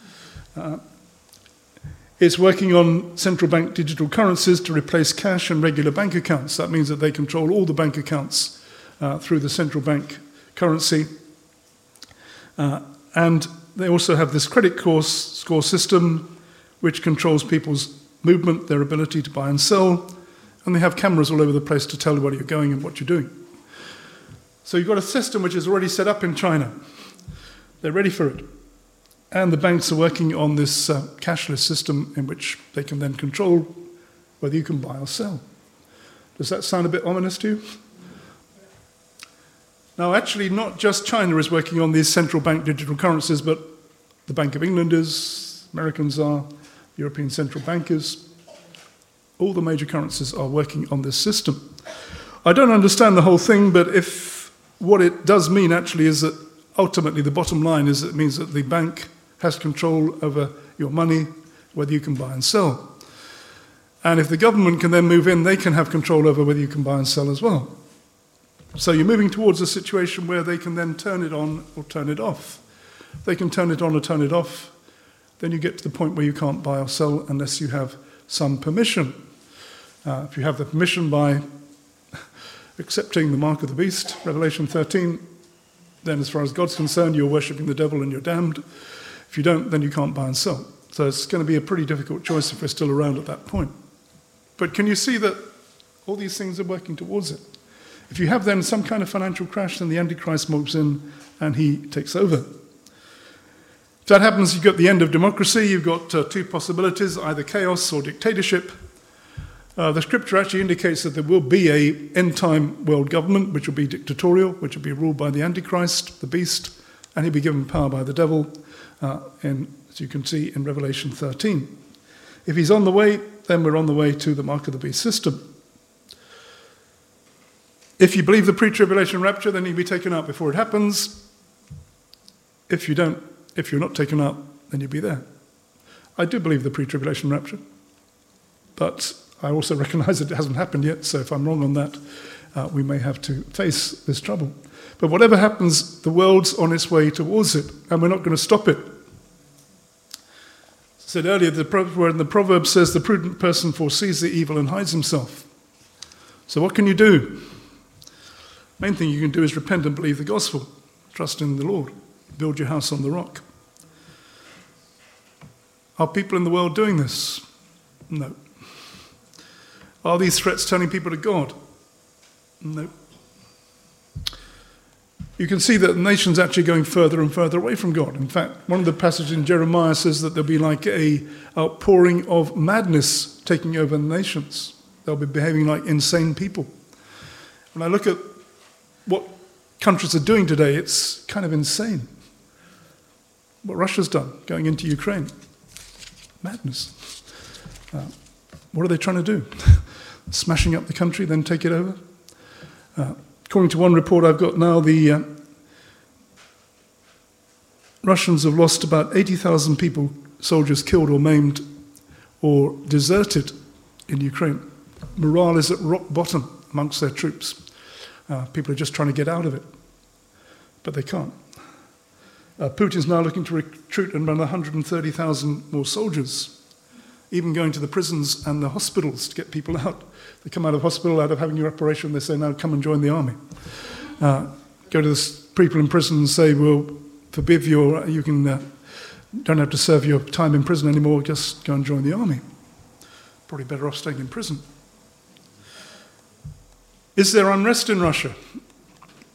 It's working on central bank digital currencies to replace cash and regular bank accounts. That means that they control all the bank accounts through the central bank currency. And they also have this credit score system, which controls people's movement, their ability to buy and sell. And they have cameras all over the place to tell you where you're going and what you're doing. So you've got a system which is already set up in China. They're ready for it. And the banks are working on this cashless system in which they can then control whether you can buy or sell. Does that sound a bit ominous to you? Now, actually, not just China is working on these central bank digital currencies, but the Bank of England is, Americans are, European central bankers. All the major currencies are working on this system. I don't understand the whole thing, but what it does mean actually is that ultimately the bottom line is it means that the bank has control over your money, whether you can buy and sell. And if the government can then move in, they can have control over whether you can buy and sell as well. So you're moving towards a situation where they can then turn it on or turn it off. They can turn it on or turn it off. Then you get to the point where you can't buy or sell unless you have some permission. If you have the permission by accepting the mark of the beast, Revelation 13, then as far as God's concerned, you're worshipping the devil and you're damned. If you don't, then you can't buy and sell. So it's going to be a pretty difficult choice if we're still around at that point. But can you see that all these things are working towards it? If you have then some kind of financial crash, then the Antichrist moves in and he takes over. If that happens, you've got the end of democracy. You've got two possibilities, either chaos or dictatorship. The scripture actually indicates that there will be an end-time world government, which will be dictatorial, which will be ruled by the Antichrist, the beast, and he'll be given power by the devil, as you can see in Revelation 13. If he's on the way, then we're on the way to the mark of the beast system. If you believe the pre-tribulation rapture, then he'll be taken out before it happens. If you don't, if you're not taken out, then you'll be there. I do believe the pre-tribulation rapture, but I also recognize that it hasn't happened yet, so if I'm wrong on that, we may have to face this trouble. But whatever happens, the world's on its way towards it, and we're not going to stop it. As I said earlier, the proverb says, the prudent person foresees the evil and hides himself. So what can you do? Main thing you can do is repent and believe the gospel. Trust in the Lord. Build your house on the rock. Are people in the world doing this? No. Are these threats turning people to God? No. You can see that the nation's actually going further and further away from God. In fact, one of the passages in Jeremiah says that there'll be like an outpouring of madness taking over the nations. They'll be behaving like insane people. When I look at what countries are doing today, it's kind of insane. What Russia's done, going into Ukraine. Madness. What are they trying to do? Smashing up the country, then take it over? According to one report I've got now, the Russians have lost about 80,000 people, soldiers killed or maimed or deserted in Ukraine. Morale is at rock bottom amongst their troops. People are just trying to get out of it, but they can't. Putin's now looking to recruit around 130,000 more soldiers, even going to the prisons and the hospitals to get people out. They come out of hospital, out of having your operation, they say, now come and join the army. Go to the people in prison and say, well, forgive you can don't have to serve your time in prison anymore, just go and join the army. Probably better off staying in prison. Is there unrest in Russia?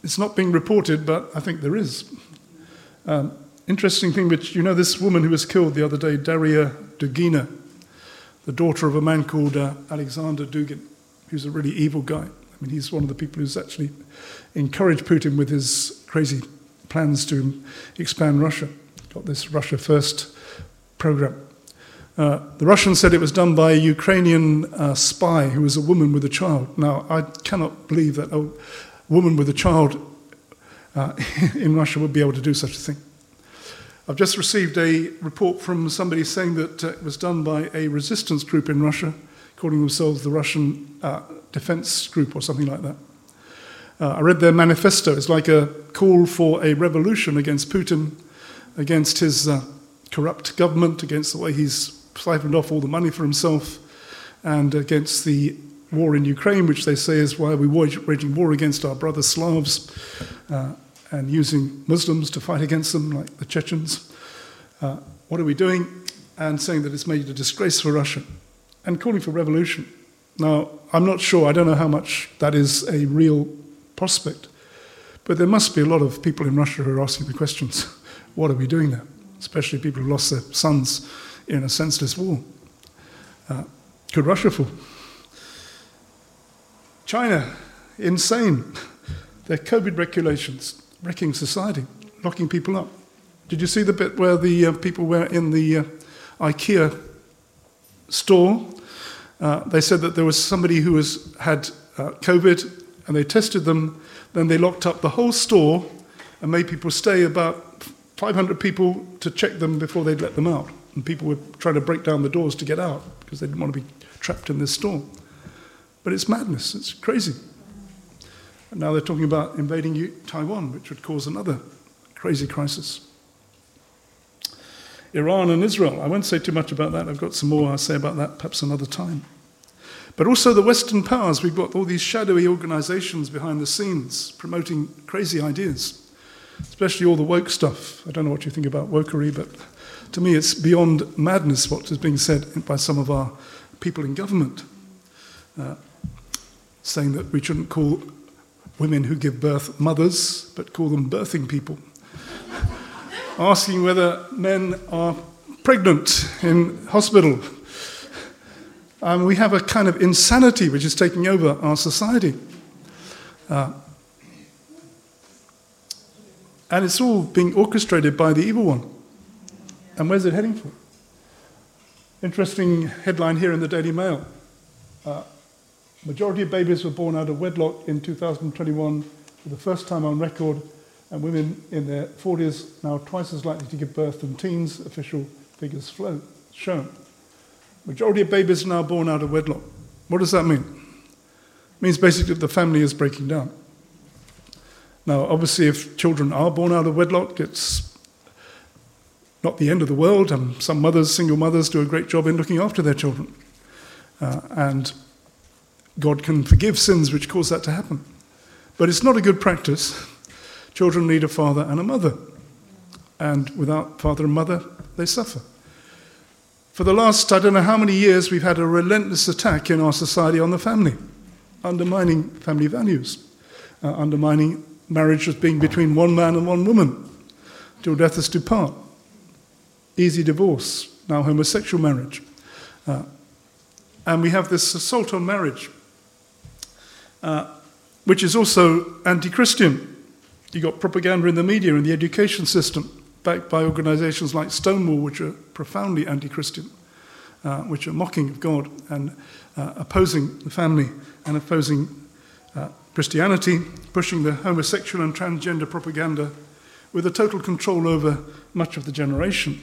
It's not being reported, but I think there is. Interesting thing, which, you know, this woman who was killed the other day, Daria Dugina, the daughter of a man called Alexander Dugin, who's a really evil guy. I mean, he's one of the people who's actually encouraged Putin with his crazy plans to expand Russia. Got this Russia First program. The Russians said it was done by a Ukrainian spy who was a woman with a child. Now, I cannot believe that a woman with a child in Russia would be able to do such a thing. I've just received a report from somebody saying that it was done by a resistance group in Russia, calling themselves the Russian Defense Group or something like that. I read their manifesto. It's like a call for a revolution against Putin, against his corrupt government, against the way he's siphoned off all the money for himself, and against the war in Ukraine, which they say is why we're waging war against our brother Slavs, and using Muslims to fight against them, like the Chechens. What are we doing? And saying that it's made a disgrace for Russia, and calling for revolution. Now, I'm not sure, I don't know how much that is a real prospect, but there must be a lot of people in Russia who are asking the questions, what are we doing there? Especially people who lost their sons in a senseless war. Could Russia fall? China, insane. Their COVID regulations, wrecking society, locking people up. Did you see the bit where the people were in the IKEA store? They said that there was somebody who had COVID, and they tested them, then they locked up the whole store and made people stay, about 500 people, to check them before they'd let them out. And people were trying to break down the doors to get out because they didn't want to be trapped in this store. But it's madness, it's crazy. And now they're talking about invading Taiwan, which would cause another crazy crisis. Iran and Israel, I won't say too much about that. I've got some more I'll say about that perhaps another time. But also the Western powers, we've got all these shadowy organizations behind the scenes promoting crazy ideas, especially all the woke stuff. I don't know what you think about wokery, but to me it's beyond madness what is being said by some of our people in government, saying that we shouldn't call women who give birth mothers, but call them birthing people. Asking whether men are pregnant in hospital. We have a kind of insanity which is taking over our society. And it's all being orchestrated by the evil one. And where's it heading for? Interesting headline here in the Daily Mail. Majority of babies were born out of wedlock in 2021 for the first time on record, and women in their 40s now twice as likely to give birth than teens, official figures shown. Majority of babies are now born out of wedlock. What does that mean? It means basically that the family is breaking down. Now, obviously, if children are born out of wedlock, it's not the end of the world, and some mothers, single mothers, do a great job in looking after their children. And God can forgive sins which cause that to happen. But it's not a good practice. Children need a father and a mother. And without father and mother, they suffer. For the last, I don't know how many years, we've had a relentless attack in our society on the family, undermining family values, undermining marriage as being between one man and one woman, till death us do part. Easy divorce, now homosexual marriage. And we have this assault on marriage, which is also anti-Christian. You've got propaganda in the media and the education system, backed by organizations like Stonewall, which are profoundly anti-Christian, which are mocking of God and opposing the family and opposing Christianity, pushing the homosexual and transgender propaganda with a total control over much of the generation.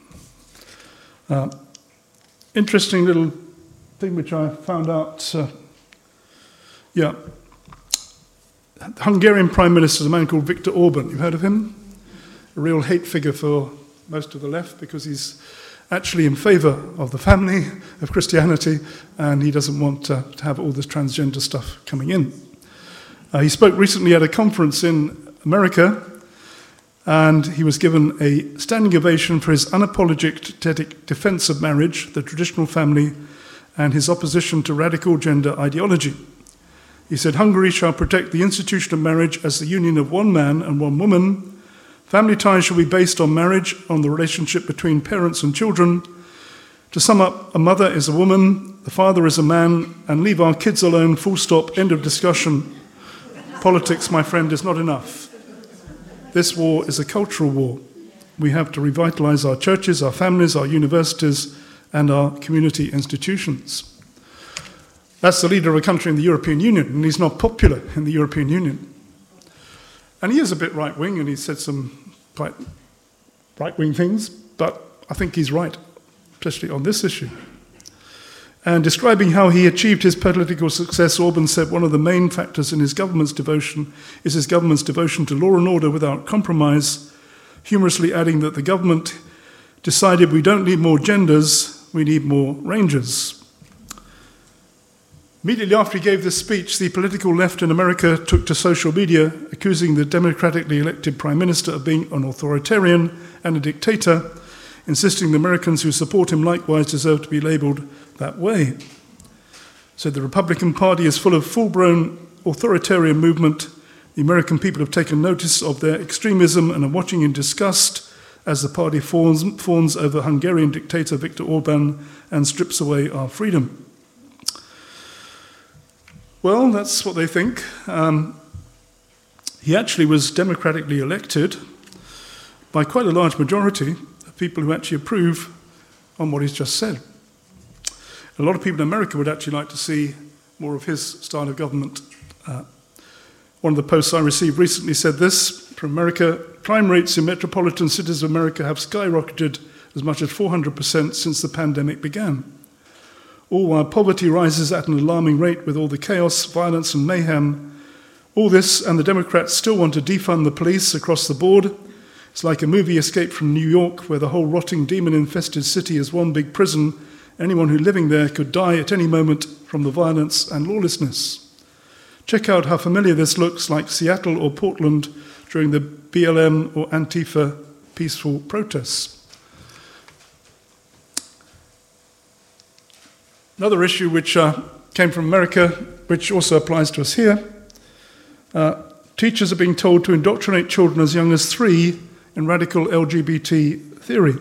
Interesting little thing which I found out, the Hungarian Prime Minister is a man called Viktor Orban. You've heard of him? A real hate figure for most of the left because he's actually in favour of the family, of Christianity, and he doesn't want to have all this transgender stuff coming in. He spoke recently at a conference in America, and he was given a standing ovation for his unapologetic defence of marriage, the traditional family, and his opposition to radical gender ideology. He said, Hungary shall protect the institution of marriage as the union of one man and one woman. Family ties shall be based on marriage, on the relationship between parents and children. To sum up, a mother is a woman, the father is a man, and leave our kids alone, full stop, end of discussion. Politics, my friend, is not enough. This war is a cultural war. We have to revitalize our churches, our families, our universities, and our community institutions. That's the leader of a country in the European Union, and he's not popular in the European Union. And he is a bit right-wing, and he said some quite right-wing things, but I think he's right, especially on this issue. And describing how he achieved his political success, Orban said one of the main factors in his government's devotion is his government's devotion to law and order without compromise, humorously adding that the government decided we don't need more genders, we need more rangers. Immediately after he gave this speech, the political left in America took to social media, accusing the democratically elected prime minister of being an authoritarian and a dictator, insisting the Americans who support him likewise deserve to be labelled that way. So the Republican Party is full of full-blown authoritarian movement. The American people have taken notice of their extremism and are watching in disgust as the party fawns over Hungarian dictator Viktor Orban and strips away our freedom. Well, that's what they think. He actually was democratically elected by quite a large majority of people who actually approve on what he's just said. A lot of people in America would actually like to see more of his style of government. One of the posts I received recently said this from America: crime rates in metropolitan cities of America have skyrocketed as much as 400% since the pandemic began. All while poverty rises at an alarming rate with all the chaos, violence and mayhem. All this, and the Democrats still want to defund the police across the board. It's like a movie Escape from New York, where the whole rotting, demon-infested city is one big prison. Anyone who living there could die at any moment from the violence and lawlessness. Check out how familiar this looks, like Seattle or Portland during the BLM or Antifa peaceful protests. Another issue which came from America, which also applies to us here, teachers are being told to indoctrinate children as young as 3 in radical LGBT theory.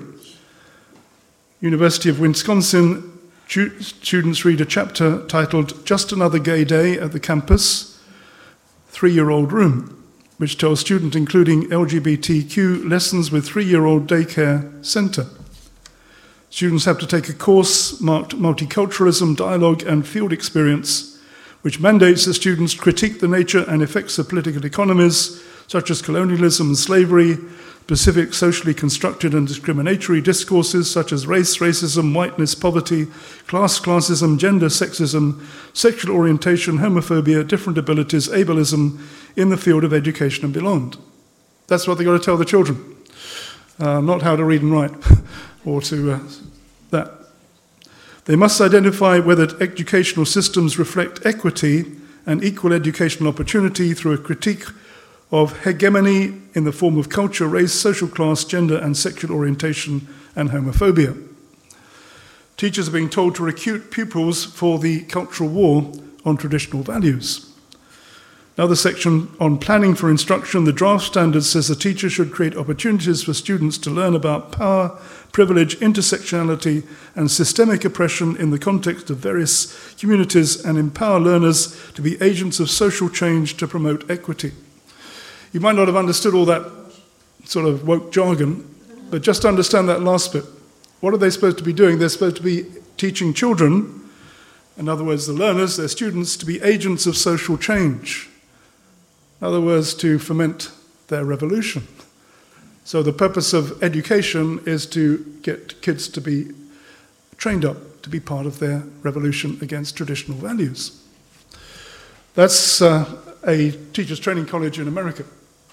University of Wisconsin students read a chapter titled Just Another Gay Day at the Campus, 3-year-old room, which tells students including LGBTQ lessons with 3-year-old daycare center. Students have to take a course marked Multiculturalism, Dialogue and Field Experience, which mandates that students critique the nature and effects of political economies, such as colonialism and slavery, specific socially constructed and discriminatory discourses such as race, racism, whiteness, poverty, class, classism, gender, sexism, sexual orientation, homophobia, different abilities, ableism in the field of education and beyond. That's what they've got to tell the children, not how to read and write. Or to that. They must identify whether educational systems reflect equity and equal educational opportunity through a critique of hegemony in the form of culture, race, social class, gender and sexual orientation and homophobia. Teachers are being told to recruit pupils for the cultural war on traditional values. Another section on planning for instruction, the draft standard says the teacher should create opportunities for students to learn about power, privilege, intersectionality, and systemic oppression in the context of various communities and empower learners to be agents of social change to promote equity. You might not have understood all that sort of woke jargon, but just understand that last bit. What are they supposed to be doing? They're supposed to be teaching children, in other words, the learners, their students, to be agents of social change. In other words, to foment their revolution. So the purpose of education is to get kids to be trained up to be part of their revolution against traditional values. That's a teachers' training college in America.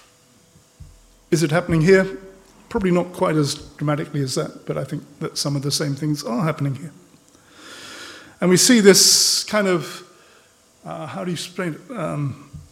Is it happening here? Probably not quite as dramatically as that, but I think that some of the same things are happening here. And we see this kind of, how do you explain it?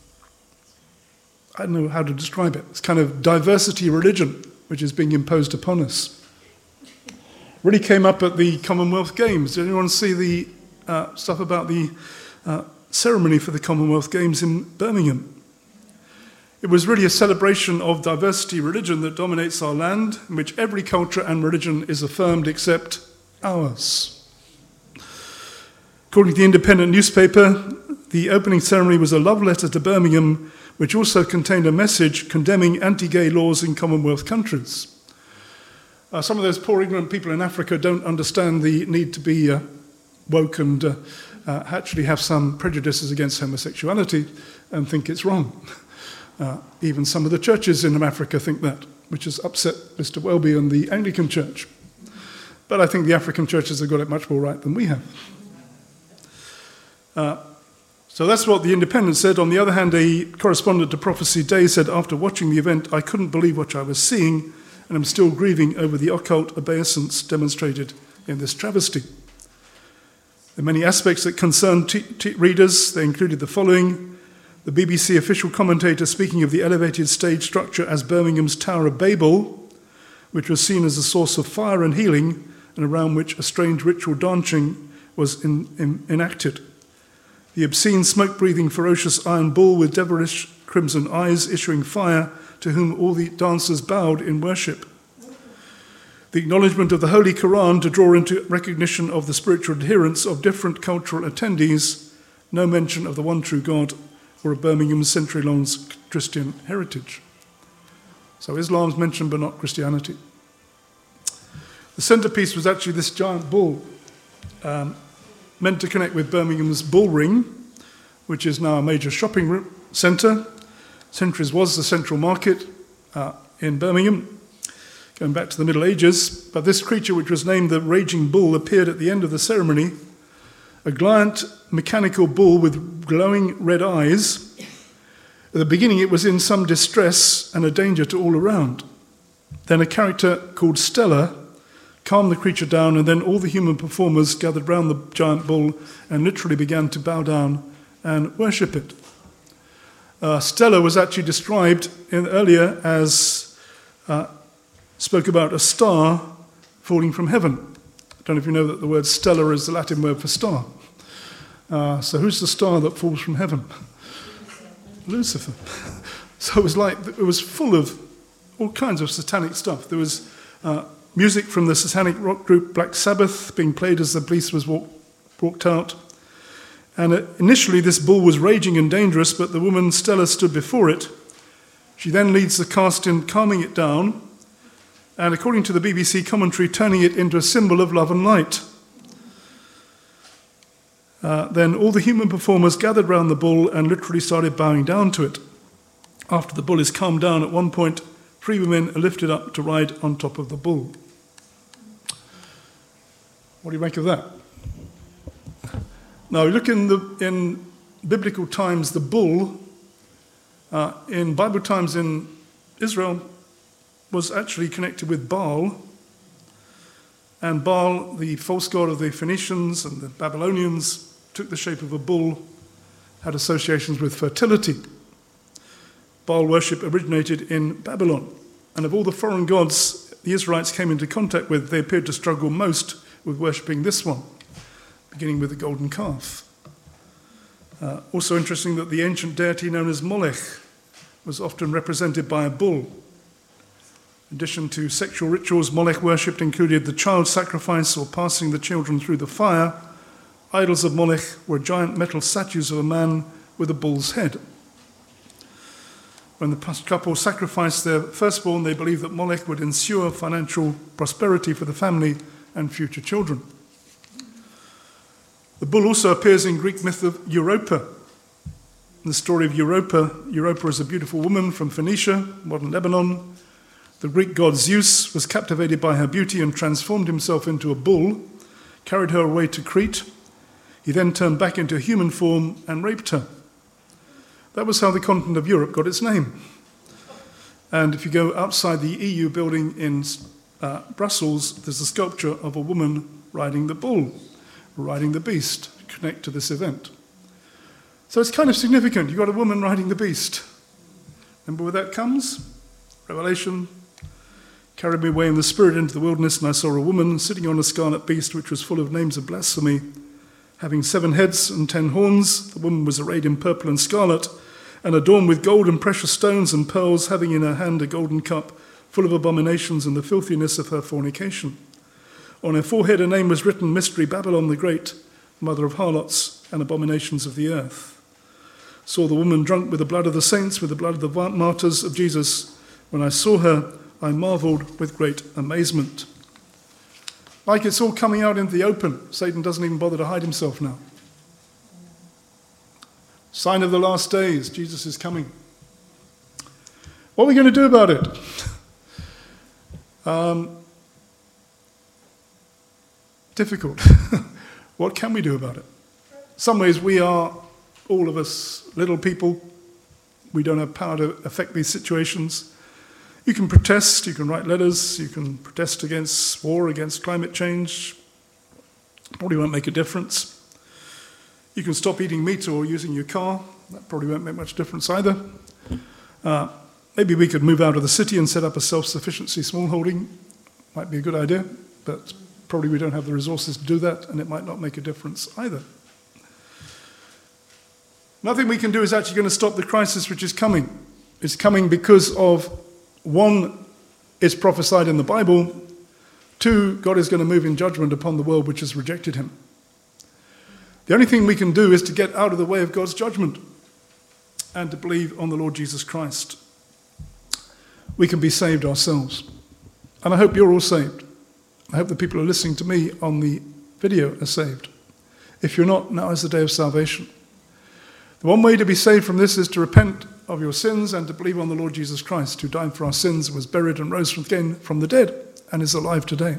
I don't know how to describe it. It's kind of diversity religion, which is being imposed upon us. Really came up at the Commonwealth Games. Did anyone see the stuff about the ceremony for the Commonwealth Games in Birmingham. It was really a celebration of diversity religion that dominates our land, in which every culture and religion is affirmed except ours. According to the Independent newspaper, the opening ceremony was a love letter to Birmingham, which also contained a message condemning anti-gay laws in Commonwealth countries. Some of those poor ignorant people in Africa don't understand the need to be woke and actually have some prejudices against homosexuality and think it's wrong. Even some of the churches in Africa think that, which has upset Mr. Welby and the Anglican Church. But I think the African churches have got it much more right than we have. So that's what the Independent said. On the other hand, a correspondent to Prophecy Day said, after watching the event, I couldn't believe what I was seeing, and I'm still grieving over the occult obeisance demonstrated in this travesty. There are many aspects that concern readers. They included the following: the BBC official commentator speaking of the elevated stage structure as Birmingham's Tower of Babel, which was seen as a source of fire and healing, and around which a strange ritual dancing was enacted. The obscene, smoke-breathing, ferocious iron bull with devilish crimson eyes issuing fire, to whom all the dancers bowed in worship. The acknowledgement of the Holy Quran to draw into recognition of the spiritual adherence of different cultural attendees, no mention of the one true God or of Birmingham's century-long Christian heritage. So Islam's mentioned, but not Christianity. The centrepiece was actually this giant bull, meant to connect with Birmingham's Bull Ring, which is now a major shopping centre. Centuries was the central market in Birmingham, going back to the Middle Ages. But this creature, which was named the Raging Bull, appeared at the end of the ceremony, a giant mechanical bull with glowing red eyes. At the beginning, it was in some distress and a danger to all around. Then a character called Stella calmed the creature down, and then all the human performers gathered round the giant bull and literally began to bow down and worship it. Stella was actually described earlier as, spoke about a star falling from heaven. I don't know if you know that the word stella is the Latin word for star. So who's the star that falls from heaven? Lucifer. So it was full of all kinds of satanic stuff. There was music from the satanic rock group Black Sabbath being played as the police was walked out. And initially this bull was raging and dangerous, but the woman Stella stood before it. She then leads the cast in calming it down, and according to the BBC commentary, turning it into a symbol of love and light. Then all the human performers gathered round the bull and literally started bowing down to it. After the bull is calmed down, at one point, 3 women are lifted up to ride on top of the bull. What do you make of that? Now, look in biblical times, the bull, in Bible times in Israel, was actually connected with Baal. And Baal, the false god of the Phoenicians and the Babylonians, took the shape of a bull, had associations with fertility. Baal worship originated in Babylon. And of all the foreign gods the Israelites came into contact with, they appeared to struggle most with worshipping this one, beginning with the golden calf. Also interesting that the ancient deity known as Molech was often represented by a bull. In addition to sexual rituals, Molech worshipped included the child sacrifice or passing the children through the fire. Idols of Molech were giant metal statues of a man with a bull's head. When the couple sacrificed their firstborn, they believed that Molech would ensure financial prosperity for the family and future children. The bull also appears in Greek myth of Europa. In the story of Europa, Europa is a beautiful woman from Phoenicia, modern Lebanon. The Greek god Zeus was captivated by her beauty and transformed himself into a bull, carried her away to Crete. He then turned back into human form and raped her. That was how the continent of Europe got its name. And if you go outside the EU building in Brussels, there's a sculpture of a woman riding the bull, riding the beast, to connect to this event. So it's kind of significant. You've got a woman riding the beast. Remember where that comes? Revelation. Carried me away in the spirit into the wilderness, and I saw a woman sitting on a scarlet beast, which was full of names of blasphemy, Having 7 heads and 10 horns, the woman was arrayed in purple and scarlet, and adorned with gold and precious stones and pearls, having in her hand a golden cup full of abominations and the filthiness of her fornication. On her forehead a name was written, Mystery, Babylon the Great, mother of harlots and abominations of the earth. Saw the woman drunk with the blood of the saints, with the blood of the martyrs of Jesus. When I saw her, I marveled with great amazement. Like it's all coming out into the open. Satan doesn't even bother to hide himself now. Sign of the last days, Jesus is coming. What are we going to do about it? Difficult. What can we do about it? In some ways we are, all of us, little people. We don't have power to affect these situations. You can protest, you can write letters, you can protest against war, against climate change. Probably won't make a difference. You can stop eating meat or using your car. That probably won't make much difference either. Maybe we could move out of the city and set up a self-sufficiency smallholding. Might be a good idea, but probably we don't have the resources to do that, and it might not make a difference either. Nothing we can do is actually going to stop the crisis which is coming. It's coming because of, 1, it's prophesied in the Bible. 2, God is going to move in judgment upon the world which has rejected him. The only thing we can do is to get out of the way of God's judgment and to believe on the Lord Jesus Christ. We can be saved ourselves. And I hope you're all saved. I hope the people who are listening to me on the video are saved. If you're not, now is the day of salvation. The one way to be saved from this is to repent of your sins and to believe on the Lord Jesus Christ, who died for our sins, was buried and rose again from the dead, and is alive today.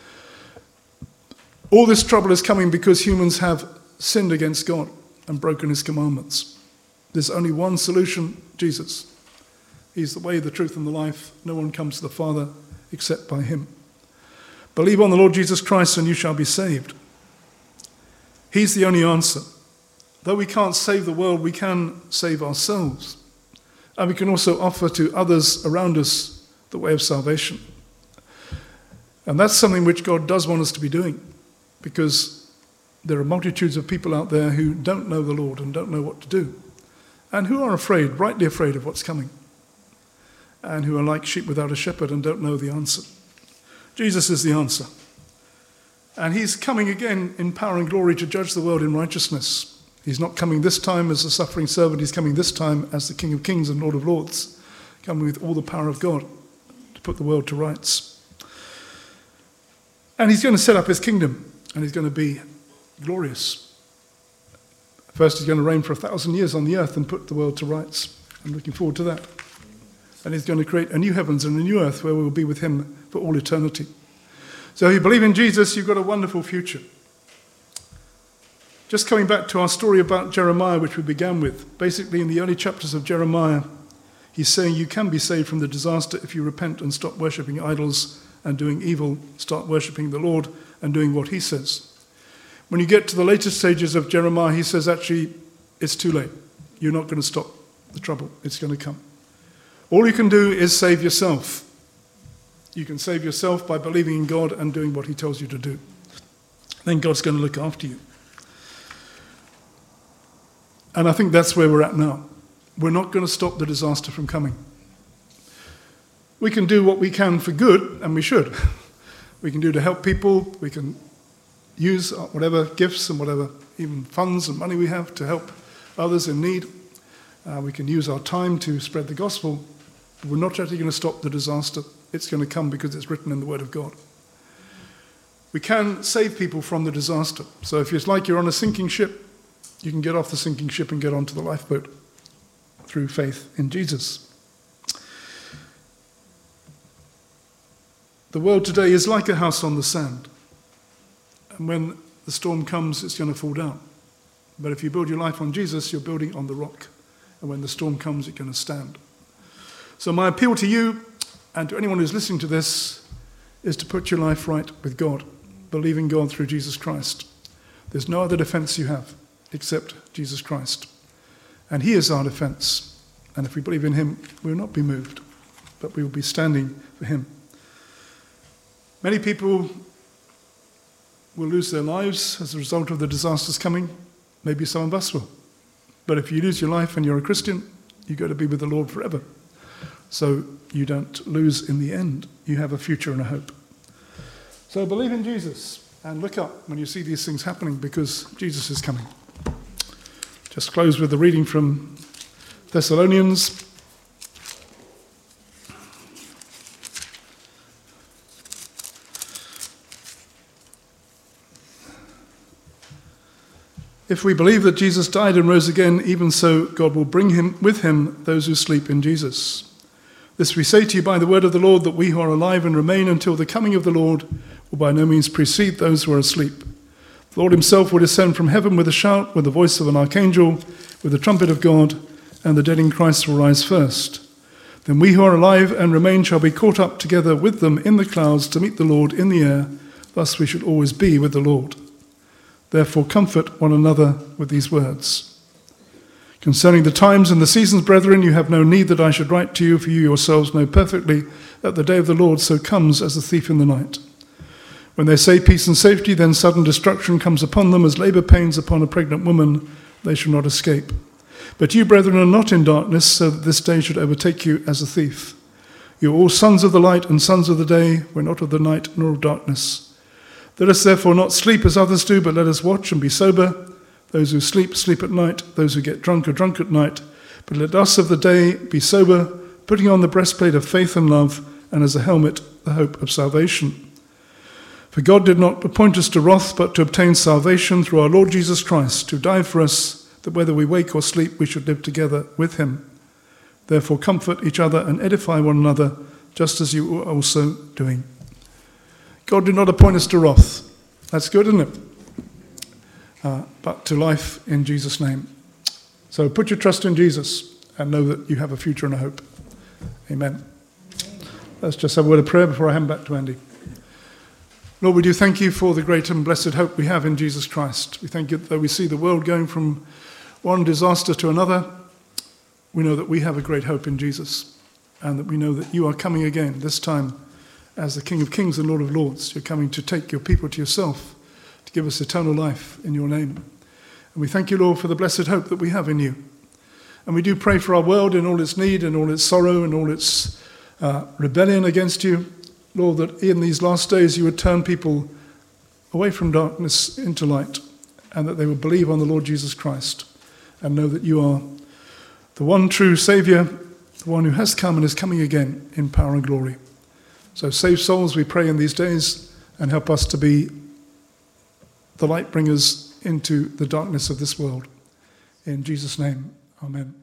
All this trouble is coming because humans have sinned against God and broken his commandments. There's only one solution, Jesus. He's the way, the truth, and the life. No one comes to the Father except by him. Believe on the Lord Jesus Christ and you shall be saved. He's the only answer. Though we can't save the world, we can save ourselves. And we can also offer to others around us the way of salvation. And that's something which God does want us to be doing, because there are multitudes of people out there who don't know the Lord and don't know what to do, and who are afraid, rightly afraid of what's coming, and who are like sheep without a shepherd and don't know the answer. Jesus is the answer. And he's coming again in power and glory to judge the world in righteousness. He's not coming this time as a suffering servant. He's coming this time as the King of Kings and Lord of Lords, coming with all the power of God to put the world to rights. And he's going to set up his kingdom, and he's going to be glorious. First, he's going to reign for 1,000 years on the earth and put the world to rights. I'm looking forward to that. And he's going to create a new heavens and a new earth where we will be with him for all eternity. So if you believe in Jesus, you've got a wonderful future. Just coming back to our story about Jeremiah, which we began with, basically in the early chapters of Jeremiah, he's saying you can be saved from the disaster if you repent and stop worshipping idols and doing evil, start worshipping the Lord and doing what he says. When you get to the later stages of Jeremiah, he says, actually, it's too late. You're not going to stop the trouble. It's going to come. All you can do is save yourself. You can save yourself by believing in God and doing what he tells you to do. Then God's going to look after you. And I think that's where we're at now. We're not going to stop the disaster from coming. We can do what we can for good, and we should. We can do to help people. We can use whatever gifts and whatever even funds and money we have to help others in need. We can use our time to spread the gospel. But we're not actually going to stop the disaster. It's going to come because it's written in the Word of God. We can save people from the disaster. So if it's like you're on a sinking ship, you can get off the sinking ship and get onto the lifeboat through faith in Jesus. The world today is like a house on the sand. And when the storm comes, it's going to fall down. But if you build your life on Jesus, you're building on the rock. And when the storm comes, it's going to stand. So my appeal to you and to anyone who's listening to this is to put your life right with God, believing God through Jesus Christ. There's no other defense you have except Jesus Christ. And he is our defense. And if we believe in him, we will not be moved, but we will be standing for him. Many people will lose their lives as a result of the disasters coming. Maybe some of us will. But if you lose your life and you're a Christian, you go to be with the Lord forever. So you don't lose in the end. You have a future and a hope. So believe in Jesus and look up when you see these things happening, because Jesus is coming. Just close with the reading from Thessalonians. If we believe that Jesus died and rose again, even so God will bring with him those who sleep in Jesus. This we say to you by the word of the Lord, that we who are alive and remain until the coming of the Lord will by no means precede those who are asleep. The Lord himself will descend from heaven with a shout, with the voice of an archangel, with the trumpet of God, and the dead in Christ will rise first. Then we who are alive and remain shall be caught up together with them in the clouds to meet the Lord in the air. Thus we should always be with the Lord. Therefore comfort one another with these words. Concerning the times and the seasons, brethren, you have no need that I should write to you, for you yourselves know perfectly that the day of the Lord so comes as a thief in the night. When they say peace and safety, then sudden destruction comes upon them as labor pains upon a pregnant woman. They shall not escape. But you, brethren, are not in darkness, so that this day should overtake you as a thief. You are all sons of the light and sons of the day. We're not of the night nor of darkness. Let us therefore not sleep as others do, but let us watch and be sober. Those who sleep, sleep at night. Those who get drunk are drunk at night. But let us of the day be sober, putting on the breastplate of faith and love, and as a helmet, the hope of salvation. For God did not appoint us to wrath, but to obtain salvation through our Lord Jesus Christ, who died for us, that whether we wake or sleep, we should live together with him. Therefore comfort each other and edify one another, just as you are also doing. God did not appoint us to wrath. That's good, isn't it? But to life in Jesus' name. So put your trust in Jesus and know that you have a future and a hope. Amen. Let's just have a word of prayer before I hand back to Andy. Lord, we do thank you for the great and blessed hope we have in Jesus Christ. We thank you that though we see the world going from one disaster to another, we know that we have a great hope in Jesus, and that we know that you are coming again, this time as the King of Kings and Lord of Lords. You're coming to take your people to yourself, to give us eternal life in your name. And we thank you, Lord, for the blessed hope that we have in you. And we do pray for our world in all its need and all its sorrow and all its rebellion against you. Lord, that in these last days you would turn people away from darkness into light, and that they would believe on the Lord Jesus Christ and know that you are the one true Saviour, the one who has come and is coming again in power and glory. So save souls, we pray, in these days, and help us to be the light bringers into the darkness of this world. In Jesus' name, amen.